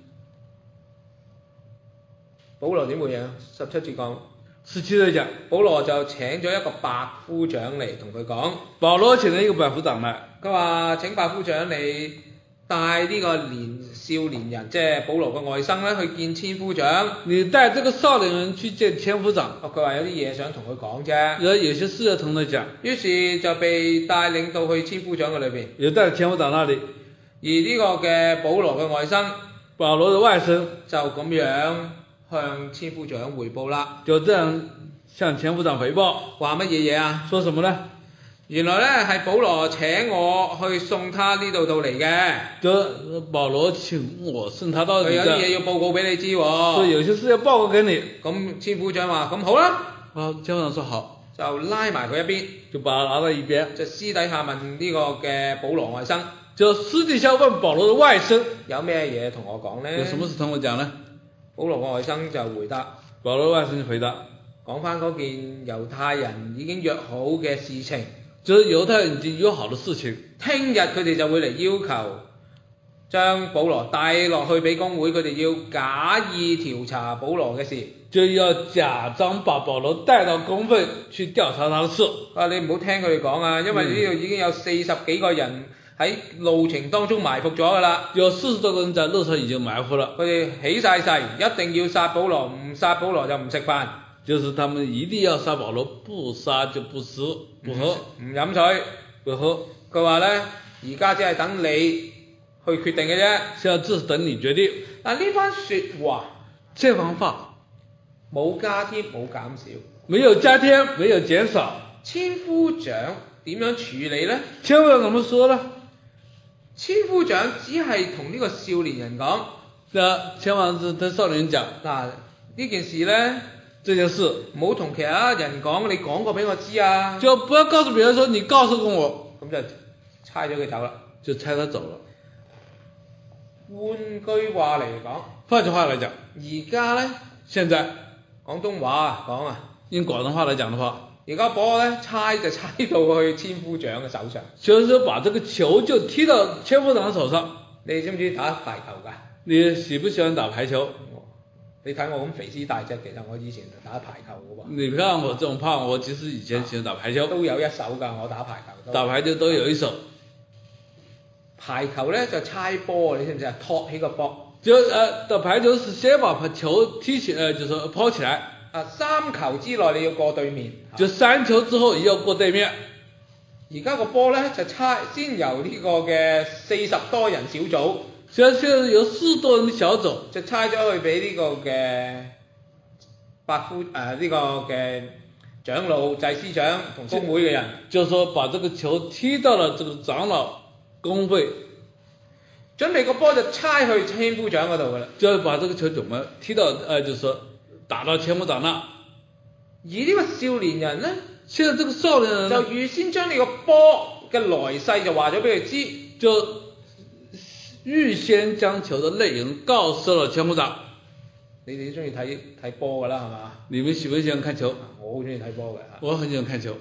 保羅點回應？十七節講。 十七節講，保羅就請咗一個百夫長嚟同佢講。 保羅請咗一個百夫長嚟， 佢話請百夫長你帶呢個年少年人，即係保羅嘅外甥咧，去見千夫長。 你帶這個少年人去見千夫長。 佢話有啲嘢想同佢講啫。 有有些事要同佢講。於是就被帶領到去千夫長嘅裏邊。 又帶千夫長那裡。 而呢個嘅保羅嘅外甥， 保羅嘅外甥就咁樣向千夫長彙報啦， 就這樣向千夫長彙報， 話乜嘢嘢啊？ 說什麼呢？ 原來咧係保羅請我去送他呢度到嚟嘅。 就保羅請我送他到嚟。佢有啲嘢要報告俾你知喎。 所以有些事要報告給你。 咁千夫長話：咁好啦。 啊，千夫長說好。 就拉埋佢一邊， 就把他拿到一邊， 就私底下問呢個嘅保羅外甥， 就私底下問保羅的外甥有咩嘢同我講呢？ 有什麼事同我講呢？ 保羅嘅外甥就回答， 保羅外甥就回答， 講翻嗰件猶太人已經約好嘅事情， 就是猶太人已經約好的事情， 聽日佢哋就會嚟要求將保羅帶落去俾公會，佢哋要假意調查保羅嘅事， 就要假裝把保羅帶到公會去調查他的事。 啊，你唔好聽佢哋講啊，因為呢度已經有四十幾個人喺路程當中埋伏咗噶啦， 有四十多個人在路上已經埋伏了， 佢哋起晒誓，一定要殺保羅，唔殺保羅就唔食飯。 就是他們一定要殺保羅，不殺就不食，不喝， 唔飲水， 不喝。 佢話咧，而家只係等你去決定嘅啫。 現在只是等你決定。 但呢番説話， 這番話冇加添冇減少。 沒有加添，沒有減少。 千夫長點樣處理呢？ 千夫長怎麼說呢？ 千夫長只係同呢個少年人講， 那千夫長對少年人講， 嗱呢件事呢， 這件事唔好同其他人講，你講過俾我知啊。 就不要告訴別人說你告訴過我， 咁就差咗佢走啦。 就差他走了。 換句話嚟講， 換句話來講， 而家呢， 現在廣東話講啊， 用廣東話來講的話， 而家波呢，猜就猜到去千夫長嘅手上。 就是說把這個球就踢到千夫長手上。 你知唔知打排球㗎？ 你喜不喜歡打排球？ 你睇我咁肥屍大隻，其實我以前就打排球嘅喎。 你看我這種胖，我其實以前喜歡打排球。 都有一手㗎，我打排球都。 打排球都有一手。 排球呢就猜波，你知唔知啊？托起個波。 就呃打排球是先把球踢起，呃就是拋起來。 啊，三球之內你要過對面。 就三球之後要過對面。 而家個波呢就猜先由呢個嘅四十多人小組。 現在現在有四十多人的小組， 就猜咗去俾呢個嘅百夫誒呢個嘅長老、祭司長同公會嘅人， 就是說把這個球踢到了這個長老公會， 準備個波就猜去千夫長嗰度噶啦。 就把這個球怎麼踢到誒、呃，就是說打到千夫長那。 而呢個少年人呢， 現在這個少年人就預先將呢個波嘅來勢就話咗俾佢知， 就預先將球的內容告訴了千夫長。 你哋都中意睇睇波噶啦，係嘛？ 你們喜不喜歡看球？ 我好中意睇波嘅。 我很喜歡看球。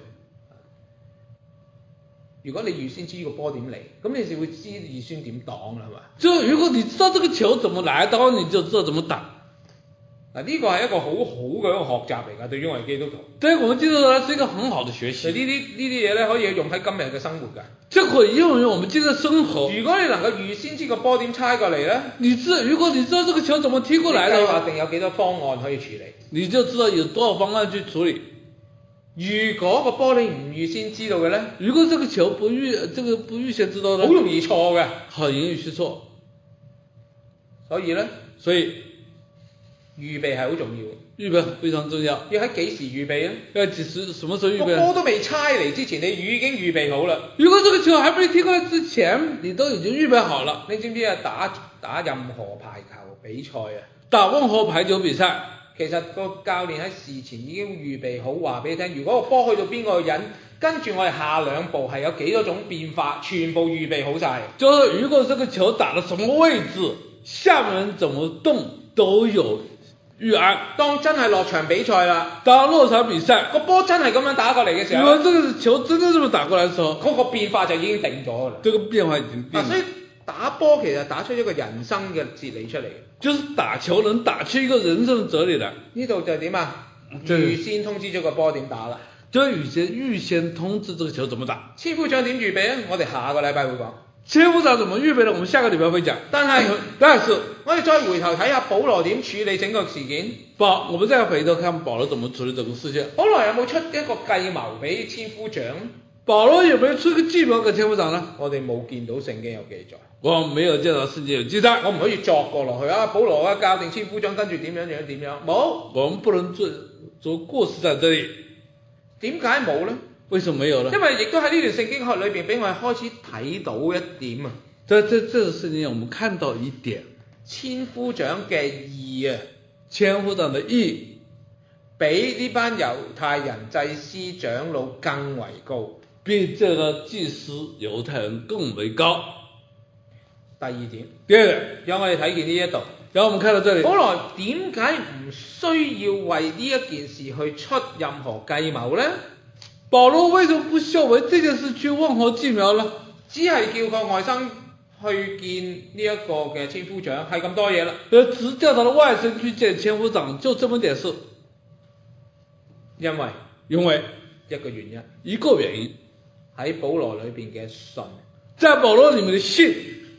如果你預先知呢個波點嚟，咁你就會知預先點擋啦，係嘛？ 就如果你知道這個球怎麼來，當然你就知道怎麼打。 嗱，呢個係一個好好嘅一個學習嚟㗎，對於我哋基督徒。 對於我們基督徒來說，是一個很好的學習。 呢啲呢啲嘢咧，可以用喺今日嘅生活㗎。 這可以用於我們今日的生活。 如果你能夠預先知個波點猜過嚟咧， 你知如果你知道這個球怎麼踢過來的話， 計劃定有幾多方案可以處理， 你就知道有多少方案去處理。 如果個波你唔預先知道嘅咧， 如果這個球不預這個不預先知道的， 好容易錯嘅， 很容易去錯。 所以咧， 所以預備係好重要。 預備非常重要。 要喺幾時預備咧？ 要幾時？什麼時候預備？ 個波都未猜嚟之前，你已經預備好啦。 如果這個球還沒踢過來之前，你都已經預備好了。 你知唔知啊？打打任何排球比賽啊， 打任何排球比賽， 其實個教練喺事前已經預備好，話俾你聽。如果個波去到邊個人，跟住我哋下兩步係有幾多種變化，全部預備好晒。 就是如果這個球打到什麼位置，下面人怎麼動都有預案。 當真係落場比賽啦， 當落場比賽， 個波真係咁樣打過嚟嘅時候， 如果這個球真的這麼打過來嘅時候， 嗰個變化就已經定咗㗎啦。 這個變化已經定了。 所以打波其實打出一個人生嘅哲理出嚟。 就是打球能打出一個人生嘅哲理嚟。 呢度就係點啊？預先通知咗個波點打啦。 就預先預先通知這個球怎麼打。 千夫長點預備啊？我哋下個禮拜會講。 千夫長怎麼預備呢？我們下個禮拜會講。 但係， 但是我哋再回頭睇下保羅點處理整個事件。 保，我們再回頭看保羅怎麼處理整個事件。 保羅有冇出一個計謀俾千夫長？ 保羅有沒有出個計謀給千夫長呢？ 我哋冇見到聖經有記載。 我沒有見到聖經有記載。 我唔可以作過落去啊！保羅啊，教定千夫長跟住點樣樣點樣，冇。 我們不能做做故事在這裡。 點解冇呢？ 為什麼沒有呢？ 因為亦都喺呢段聖經學裏邊，俾我哋開始睇到一點啊。 在這這個事情，我們看到一點， 千夫長嘅義啊， 千夫長的義， 比呢班猶太人祭司長老更為高。 比這個祭司猶太人更為高。 第二點， 第二點， 讓我哋睇見呢一度。 然後我們看到這裡， 保羅點解唔需要為呢一件事去出任何計謀呢？ 保羅為什麼不需要為這件事去任何計謀呢？ 只係叫個外甥去見呢一個嘅千夫長，係咁多嘢啦。 呃，只叫他的外甥去見千夫長，就這麼點事。 因為因為一個原因， 一個原因喺保羅裏邊嘅信， 在保羅裡面的信，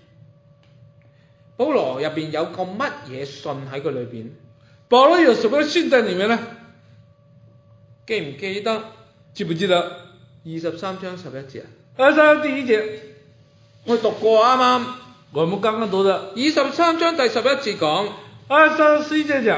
保羅入邊有個乜嘢信喺佢裏邊？ 保羅有什麼信在裡面呢？ 記唔記得？ 記不記得？ 二十三章十一節啊。 二十三章第一節， 我讀過啱啱。 我們剛剛讀的。 二十三章第十一節講， 二十三十一節講，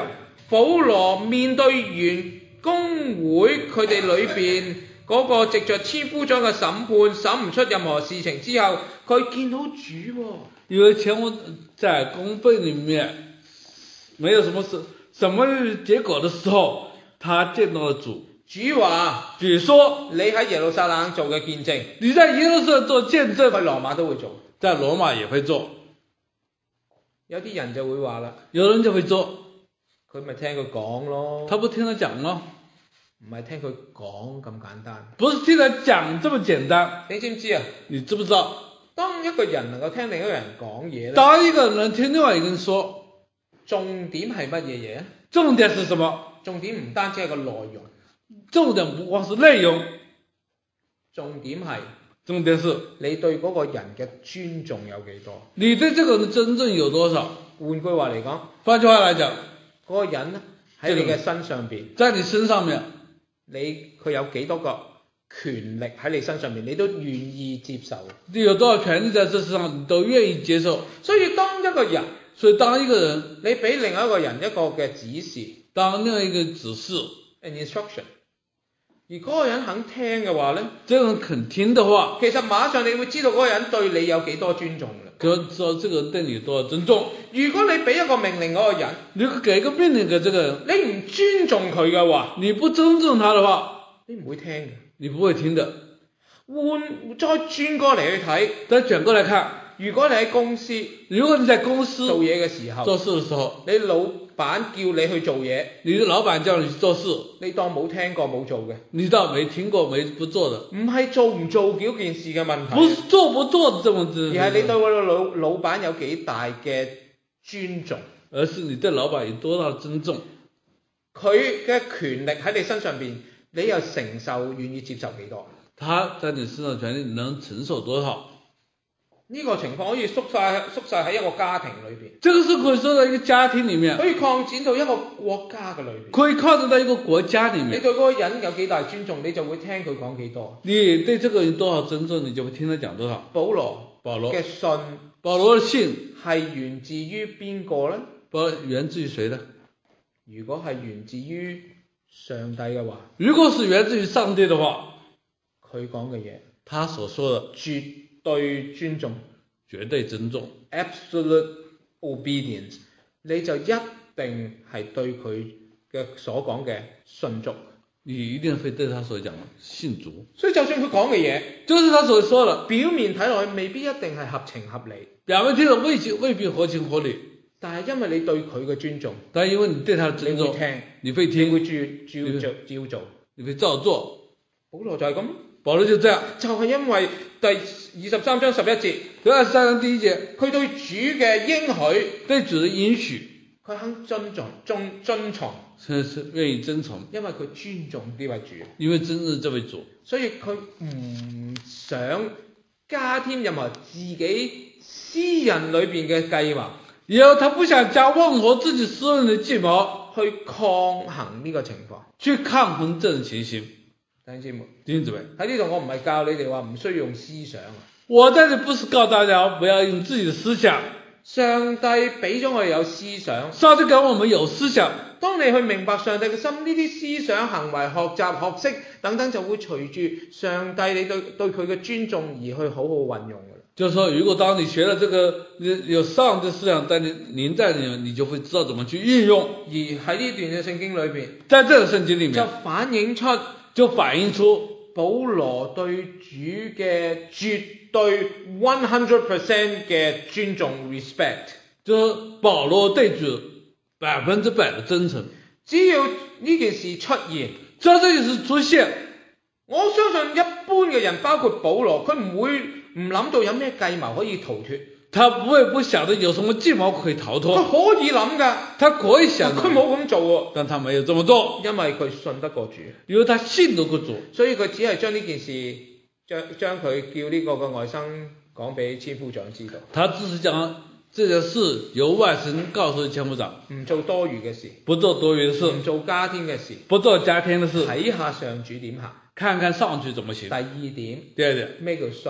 保羅面對完公會佢哋裏邊嗰個藉着千夫長嘅審判審唔出任何事情之後，佢見到主喎、哦。 因為前我在公會裏面沒有什麼事什麼結果的時候，他見到了主。 主話： 主說你喺耶路撒冷做嘅見證， 你在耶路撒冷做見證， 去羅馬都會做， 在羅馬也會做。 有啲人就會話啦， 有人就會做， 佢咪聽佢講咯， 他不聽他講咯， 唔係聽佢講咁簡單， 不是聽他講這麼簡單。 你知唔知啊？ 你知不知道？ 當一個人能夠聽另一個人講嘢咧， 當一個人能聽另外一個人說， 重點係乜嘢嘢啊？ 重點是什麼？ 重點唔單止係個內容， 重點不光是內容， 重點係重點是你對嗰個人嘅尊重有幾多？ 你對這個人真正有多少？ 換句話嚟講， 換句話來講， 嗰個人咧喺你嘅身上邊， 在你身上面， 你佢有幾多個權力喺你身上面，你都願意接受。 你有多少權力在這世上，你都願意接受。 所以當一個人， 所以當一個人， 你俾另外一個人一個嘅指示， 當另外一個指示 an instruction，而嗰個人肯聽嘅話咧， 這個人肯聽的話， 其實馬上你會知道嗰個人對你有幾多尊重啦。 就知道這個人對你有多少尊重。 如果你俾一個命令嗰個人， 你給一個命令給這個人， 你唔尊重佢嘅話， 你不尊重他的話， 你唔會聽嘅， 你不會聽的。 換再轉過嚟去睇， 再轉過來看， 如果你喺公司， 如果你在公司做嘢嘅時候， 做事的時候， 你老闆叫你去做嘢， 你的老闆叫你去做事， 你當冇聽過冇做嘅， 你當沒聽過沒不做的， 唔係做唔做嗰件事嘅問題， 不是做不做的這麼子， 而係你對個老老闆有幾大嘅尊重， 而是你對老闆有多大的尊重， 佢嘅權力喺你身上邊，你又承受願意接受幾多？ 他在你身上權力能承受多少？ 呢個情況可以縮晒縮晒喺一個家庭裏邊， 這個是可以說在一個家庭裏面， 可以擴展到一個國家嘅裏邊， 可以擴展到一個國家裏面。 你對嗰個人有幾大尊重，你就會聽佢講幾多。 你對這個人多少尊重，你就會聽他講多少。 保羅保羅嘅信， 保羅嘅信係源自於邊個呢？ 保羅源自於誰呢？ 如果係源自於上帝嘅話， 如果是源自於上帝的話， 佢講嘅嘢， 他所說的絕對尊重， 絕對尊重 ，absolute obedience，你就一定係對佢嘅所講嘅信足。 你一定會對他所講的信足。 所以就算佢講嘅嘢， 就是他所說的， 表面睇落去未必一定係合情合理， 表面聽落未必未必合情合理， 但係因為你對佢嘅尊重， 但因為你對他的尊重， 你會聽， 你會聽， 你會照照照照做， 你會照做。 保羅就係咁。 保羅就這樣， 就係因為第二十三章十一節， 第二十三章第一節， 佢對主嘅應許， 對主的應許， 佢肯遵從，遵遵從， 是是願意遵從， 因為佢尊重呢位主， 因為尊重這位主， 所以佢唔想加添任何自己私人裏邊嘅計劃， 然後他不想加任何自己私人的計謀去抗衡呢個情況， 去抗衡這種情形。 弟兄姊妹， 弟兄姊妹， 喺呢度我唔係教你哋話唔需要用思想啊。 我在這不是告大家不要用自己的思想， 上帝俾咗我哋有思想， 上帝給我們有思想。 當你去明白上帝嘅心，呢啲思想、行為、學習、學識等等，就會隨住上帝你對對佢嘅尊重而去好好運用㗎啦。 就是說，如果當你學了這個有上帝思想在你臨在裏面，你就會知道怎麼去運用。 而喺呢段嘅聖經裏邊， 在這個聖經裏面就反映出就反映出保羅對主嘅絕對 one hundred percent 嘅尊重 respect， 就是保羅對主百分之百的真誠。 只要呢件事出現， 只要這件事出現， 我相信一般嘅人，包括保羅，佢唔會唔諗到有咩計謀可以逃脫。 他不會不曉得有什麼計謀可以逃脫。 佢可以諗㗎， 他可以想， 佢冇咁做喎， 但他沒有這麼做， 因為佢信得過主， 因為他信得過主， 所以佢只係將呢件事將將佢叫呢個嘅外甥講俾千夫長知道。 他只是將這件事由外甥告訴千夫長， 唔做多餘嘅事， 不做多餘的事， 唔做加添嘅事， 不做加添的事， 睇下上主點行， 看看上去怎麼行。 第二點， 第二點， 咩叫信？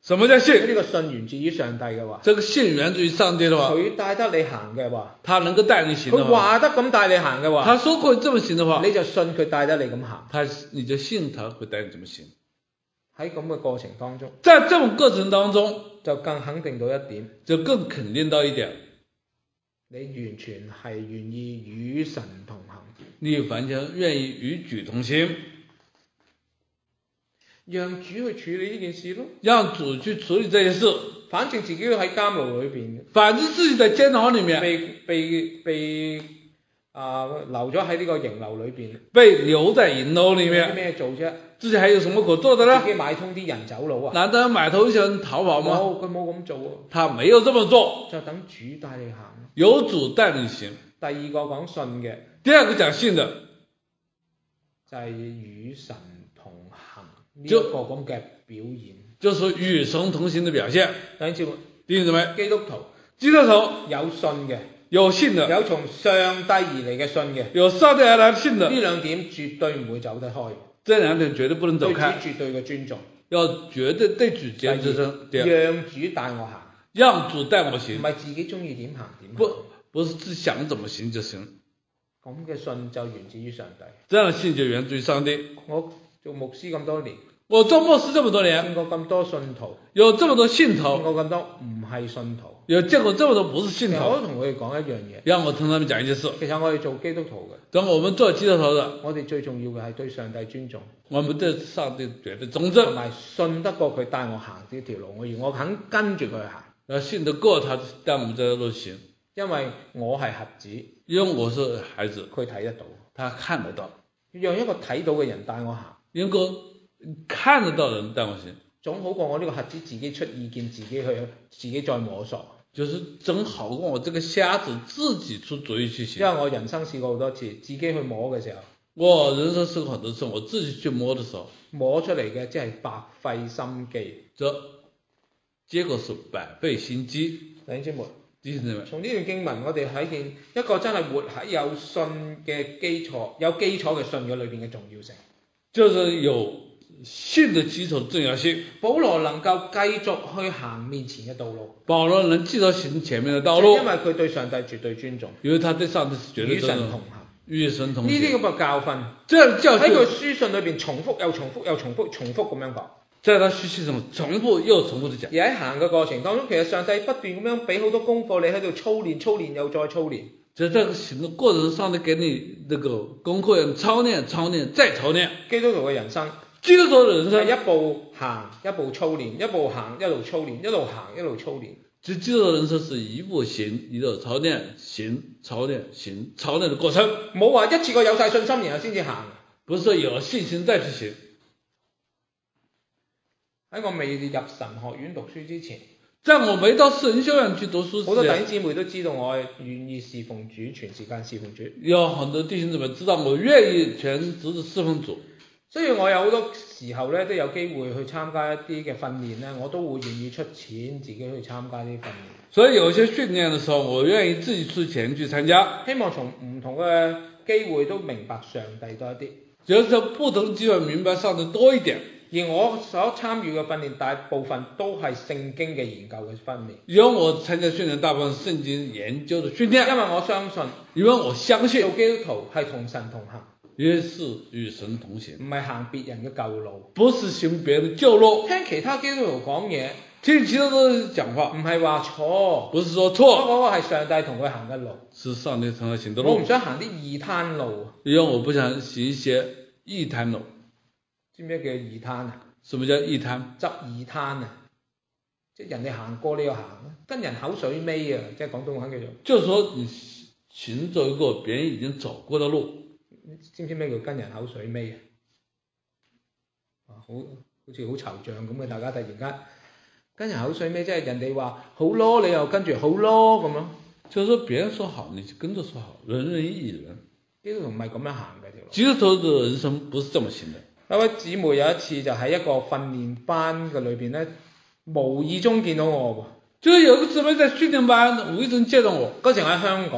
什麼叫信？ 呢個信源自於上帝嘅話， 這個信源自於上帝的話， 佢帶得你行嘅話， 他能夠帶你行的佢話， 話得咁帶你行嘅話， 他說過這麼行的話， 你就信佢帶得你咁行。 他你就信他會帶你這麼行。 喺咁嘅過程當中， 在這種過程當中， 就更肯定到一點， 就更肯定到一點， 你完全係願意與神同行， 你完全願意與主同行， 讓主去處理呢件事咯。 讓主去處理這件事。 反正自己都喺監牢裏邊， 反正自己在監牢裏面被被被啊、呃、留咗喺呢個營樓裏邊， 被留在營樓裏有啲面， 咩做啫？ 自己還有什麼可做的呢自？己買通啲人走佬啊？ 難道買頭人逃跑嗎？ 冇，佢冇咁做喎， 他沒有這麼做， 就等主帶你行。 有主帶你行。 第二個講信嘅， 第二個講信的， 就係與神同行呢一就個咁嘅表現。 就是與神同行的表現。 弟兄姊妹， 弟兄姊妹， 基督徒基督徒有信嘅， 有信的， 有從上帝而嚟嘅信嘅， 有上帝而來的信的， 呢兩點絕對唔會走得開， 這兩點絕對不能走對主開， 絕對嘅尊重。 要絕對對主絕對尊重， 讓主帶我行， 讓主帶我唔行， 係自己中意點行點行。 不不是自己想怎麼行就行。 咁嘅信就源自於上帝。 這樣的信就源自於上帝。 我做牧師咁多年， 我做牧師這麼多年， 見過咁多信徒， 有這麼多信見徒， 過咁多唔係信徒， 有見過這麼多不是信其實我徒， 都同佢哋講一樣嘢。 讓我同他們講一件事。 其實我哋做基督徒嘅， 等我們做基督徒的， 我哋最重要嘅係對上帝尊重， 我們對上帝絕對忠同正， 埋信得過佢帶我行呢條路，我而我肯跟住佢去行， 要信得過他帶我們這條路行。 因為我係瞎子， 因為我是孩子， 佢睇得到， 他看得到， 讓一個睇到嘅人帶我行， 能夠看得到的人帶我行， 總好過我呢個瞎子自己出意見，自己去自己再摸索。 就是真好過我這個瞎子自己出主意去行。 因為我人生試過好多次，自己去摸嘅時候， 我人生試過很多次，我自己去摸的時候， 摸出嚟嘅即係白費心機。 這結果是白費心機。 弟兄姊妹， 弟兄姊妹， 從呢段經文，我哋睇見一個真係活喺有信嘅基礎、有基礎嘅信嘅裏邊嘅重要性。 就是有信的基礎的重要性。 保羅能夠繼續去行面前嘅道路， 保羅能繼續行前面的道路， 因為佢對上帝絕對尊重， 因為他對上帝是絕對與尊重， 神同行。 與神同呢啲行。 咁嘅教訓， 這樣的教喺佢訓書信裏邊重複又重複又重複重複咁樣講。 在他書信中重複又重複地講。 而喺行嘅過程當中，其實上帝不斷咁樣俾好多功課你喺度操練，操練又再操練。 在這個行的過程上，呢給你那個功課要操練、操練再操練。 基督徒嘅人生， 基督徒的人生係一步行一步操練，一步行一路操練，一路行一路操練。 其實基督徒的人生是一步行一路操練，行操練行操練的過程。 冇話一次過有晒信心然後先至行。 不是有信心再去行。 喺我未入神學院讀書之前， 在我沒到神學院去讀書之前， 好多弟兄姊妹都知道我係願意侍奉主，全時間侍奉主。 有很多弟兄姊妹知道我願意全職的侍奉主， 所以我有好多時候咧都有機會去參加一啲嘅訓練咧，我都會願意出錢自己去參加啲訓練。 所以有些訓練的時候，我願意自己出錢去參加。 希望從唔同嘅機會都明白上帝多一啲。 就是不同機會明白上帝多一點。 而我所參與嘅訓練大部分都係聖經嘅研究嘅訓練。 因為我參加訓練大部分聖經研究的訓練， 因為我相信， 因為我相信做基督徒係同神同行， 因為是與神同行， 唔係行別人嘅舊路， 不是行別人的舊路。 聽其他基督徒講嘢， 聽其他人講話， 唔係話錯， 不是說錯， 嗰個係上帝同佢行嘅路， 是上帝同佢行的路。 我唔想行啲異灘路， 因為我不想行一些異灘路。 知唔知叫異灘啊？ 什麼叫異灘？ 執異灘啊，即係人哋行過你又行，跟人口水尾啊，即係廣東話叫做。 就是說你行走一個別人已經走過的路。 知唔知咩叫跟人口水尾啊？啊，好好似好惆悵咁嘅，大家突然間跟人口水尾，即係人哋話好咯，你又跟住好咯咁咯。 就是說別人說好，你就跟着說好，人人亦人。 基督徒唔係咁樣行嘅條路。 基督徒嘅人生不是這麼行的。 有位姊妹有一次就喺一個訓練班嘅裏邊咧，無意中見到我喎。 就是有個姊妹在訓練班無意中見到我， 嗰時我喺香港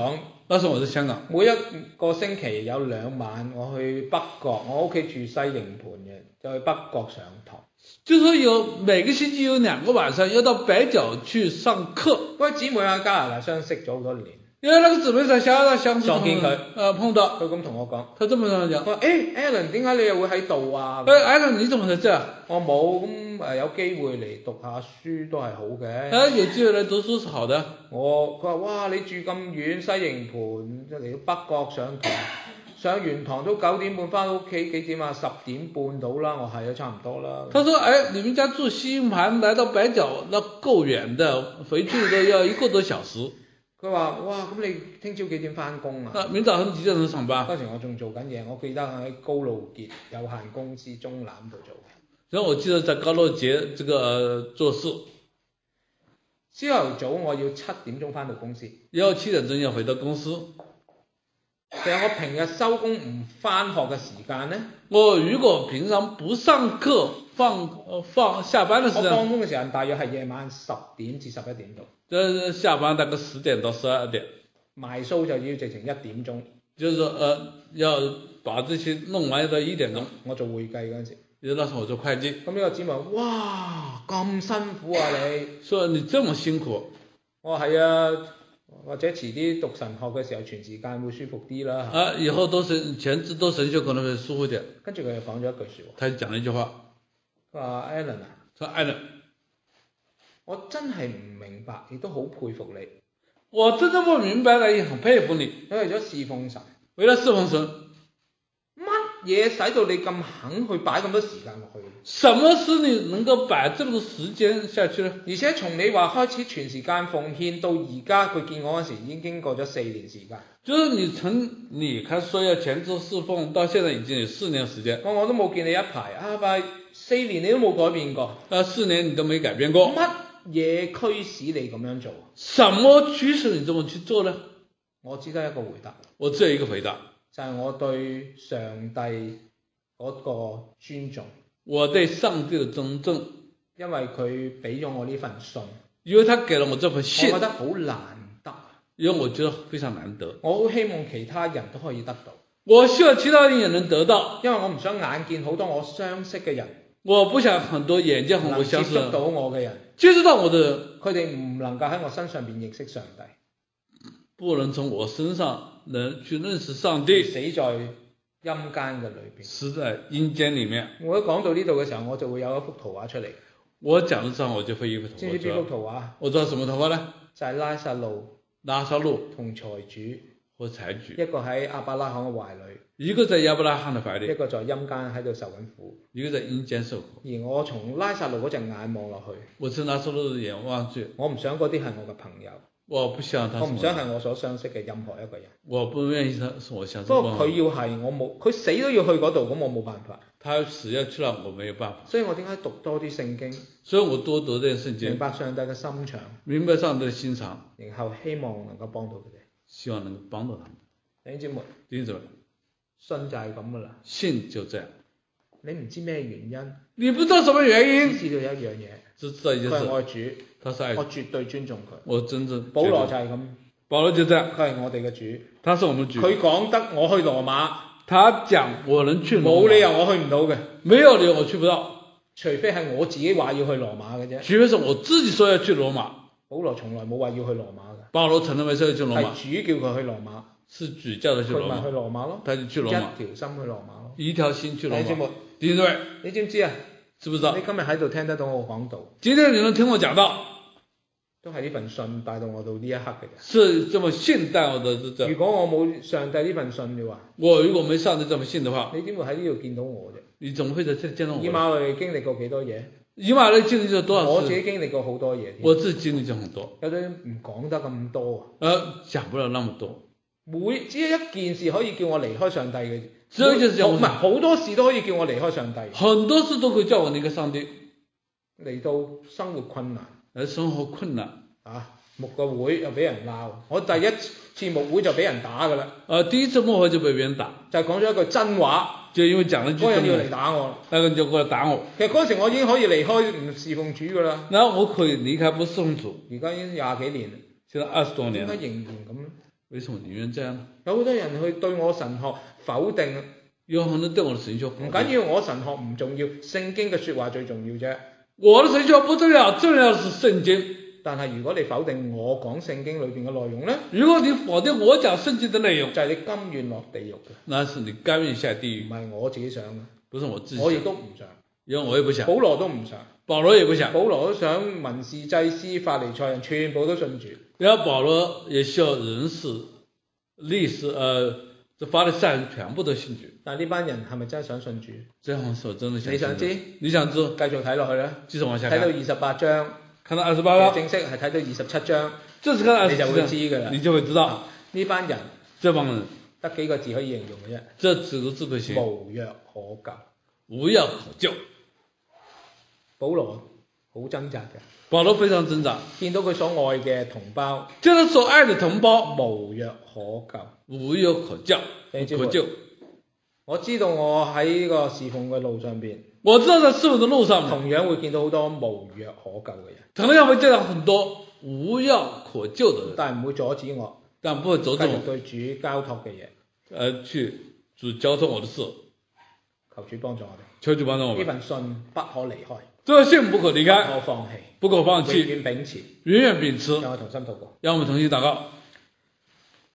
那時候我在香港， 每一個星期有兩晚我去北角，我屋企住西營盤嘅，就去北角上堂。 就是說有每個星期有兩個晚上要到北角去上課。 嗰位姊妹喺加拿大相識咗好多年， 因為那個姊妹在加拿大相識， 撞見佢， 呃碰到， 佢咁同我講， 他這麼跟我講， 我話誒 Alan 點解你又會喺度啊？ 誒 Alan 你怎麼在這？ 我冇，咁誒有機會嚟讀下書都係好嘅。 誒有機會嚟讀書是好的。 我佢話哇你住咁遠西營盤，即係嚟到北角上堂，上完堂都九點半翻到屋企幾點啊？十點半到啦，我係都差唔多啦。 他說誒你們家住西營盤，來到北角那夠遠的，回去都要一個多小時。 佢話哇咁你聽朝幾點翻工啊？ 啊明早上幾點鐘上班？ 嗰時我仲做緊嘢，我記得喺高露潔有限公司中攬度做嘅。 然後我記得在高露潔這個、呃、做事。 朝頭早我要七點鐘翻到公司， 要七點鐘要回到公司。 其實我平日收工唔翻學嘅時間呢， 我如果平常不上課放呃放下班的時間， 我放工嘅時間大約係夜晚十點至十一點度。 這下班大概十點到十二點。 埋數就要直情一點鐘。 就是說呃要把這些弄完到一點鐘。 我做會計嗰陣時， 因為那時候我做會計。 咁呢個姊妹話：哇咁辛苦啊你！ 說你這麼辛苦。 我話係啊，或者遲啲讀神學嘅時候全時間會舒服啲啦。 啊，以後都神全職都神學可能會舒服點。 跟住佢又講咗一句説話。 他就講了一句話。 佢話 Alan 啊， 佢話 Alan， 我真係唔明白，亦都好佩服你。 我真的不明白了，也很佩服你。 你為咗侍奉神， 為了侍奉神， 乜嘢使到你咁肯去擺咁多時間落去？ 什麼使你能夠擺這麼多時間下去呢？ 而且從你話開始全時間奉獻到而家，佢見我嗰時已經經過咗四年時間。 就是你從你開始說要全職侍奉，到現在已經有四年時間。 我我都冇見你一排啊，拜四年你都冇改變過。 啊，四年你都沒改變過。 乜嘢驅使你咁樣做？ 什麼驅使你這麼去做呢？ 我只得一個回答。 我只有一個回答， 就係我對上帝嗰個尊重。 我對上帝的尊重， 因為佢俾咗我呢份信。 因為他給了我這份信。 我覺得好難得。 因為我覺得非常難得。 我好希望其他人都可以得到。 我希望其他人也能得到。 因為我唔想眼見好多我相識嘅人。 我不想很多眼見和我相識。 接觸到我嘅人。 接觸到我的人。 佢哋唔能夠喺我身上邊認識上帝。 不能從我身上能去認識上帝。 死在陰間嘅裏邊。 死在陰間裡面。 我一講到呢度嘅時候，我就會有一幅圖畫出嚟。 我講到上我就會有一幅圖畫。 知唔知邊幅圖畫？ 我知道什麼圖畫呢？ 就係拉撒路。 拉撒路同財主。 和財主。 一個喺亞伯拉罕嘅懷裏。 一個在亞伯拉罕嘅懷裏。 一個在陰間喺度受緊苦。 一個在陰間受苦。 而我從拉撒路嗰隻眼望落去。 我從拉撒路嘅眼望去。 我唔想嗰啲係我嘅朋友。 我不想他。 我唔想係我所相識嘅任何一個人。 我不願意他是我相識。 不過佢要係我冇，佢死都要去嗰度，咁我冇辦法。 他死要去了，我沒有辦法。 所以我點解讀多啲聖經？ 所以我多讀啲聖經。 明白上帝嘅心腸。 明白上帝嘅心腸。 然後希望能夠幫到佢哋。 希望能夠幫到他們。 弟兄姊妹。 弟兄姊妹。 信就係咁噶啦。 信就這樣。 你唔知咩原因？ 你不知道什麼原因？ 只知道一樣嘢。 只知道一件事。 佢係我主。 他是愛主。 我絕對尊重佢。 我真正。 保羅就係咁。 保羅就這樣。 佢係我哋嘅主。 他是我們主。 佢講得我去羅馬。 他講我能去羅馬。 冇理由我去唔到嘅。 沒有理由我去不到。 除非係我自己話要去羅馬嘅啫。 除非是我自己說要去羅馬。 保羅從來冇話要去羅馬嘅。 保羅從來沒說要去羅馬。 係主叫佢去羅馬。 是主叫佢去羅馬。 佢咪去羅馬咯。 他就去羅馬。 一條心去羅馬咯。 一條心去羅馬。 弟兄姊妹。 弟兄姊妹。 你知唔知啊？ 知不知道？ 你今日喺度聽得到我講道。 今天你能聽我講道。 都係呢份信帶到我到呢一刻嘅啫。 是這麼信帶我的這。 如果我冇上帝呢份信嘅話， 我如果沒上帝這麼信的話， 你點會喺呢度見到我啫？ 你怎麼會在這見到我？ 以馬內經歷過幾多嘢？ 以馬內經歷咗多少事？ 我自己經歷過好多嘢。 我自己經歷咗很多。 有啲唔講得咁多啊。 呃，講不了那麼多。 每只有一件事可以叫我離開上帝嘅。 只有一件事。 唔係好多事都可以叫我離開上帝。 很多事都可以叫我離開上帝。 嚟到生活困難。 嚟生活困難。 啊！牧個會又俾人鬧，我第一次牧會就俾人打㗎啦。 呃，第一次牧會就被別人打， 就係講咗一句真話， 就因為講了句真話。 嗰人要嚟打我， 那個人就過來打我。 其實嗰時我已經可以離開唔侍奉主㗎啦。 然後我可以離開不侍奉主。 而家已經廿幾年啦， 現在二十多年。 點解仍然咁咧？ 為什麼寧願這樣呢？ 有好多人去對我神學否定， 有很多人對我的神學否定。 唔緊要，我神學唔重要，聖經嘅說話最重要啫。 我的神學不重要，重要的是聖經。 但係如果你否定我講聖經裏邊嘅內容呢， 如果你否定我講聖經的內容， 就係你甘願落地獄嘅， 那是你甘願下地獄， 唔係我自己想嘅， 不是我自己想。 我亦都唔想， 因為我也不想。 保羅都唔想， 保羅也不想。 保羅都想文士祭司法利賽人全部都信主。 然後保羅也需要人事、歷史，呃，這法利賽人全部都信主。 但係呢班人係咪真係想信主？ 這樣說真的想信主。 你想知？ 你想知？ 繼續睇落去啦， 繼續往下看。 睇到二十八章， 看到二十八章， 正式係睇到二十七章， 正式看二十七章， 你就會知㗎啦， 你就會知道呢班人， 這幫人得幾個字可以形容嘅啫， 這幾個字可以形容， 無藥可救， 無藥可救。 保羅好掙扎嘅， 保羅非常掙扎， 見到佢所愛嘅同胞， 見到所愛的同胞無藥可救， 無藥可救，可救。 我知道我喺呢個侍奉嘅路上邊， 我知道在侍奉嘅路上， 同樣會見到好多無藥可救嘅人， 同樣會見到很多無藥可救嘅人， 但係唔會阻止我， 但不會阻止我繼續對主交託嘅嘢， 呃，去主交託我的事， 求主幫助我哋， 求主幫助我們。 呢份信不可離開， 這個信不可離開， 不可放棄， 不可放棄， 永遠秉持， 永遠秉持。 讓我同心禱告， 讓我們同心禱告。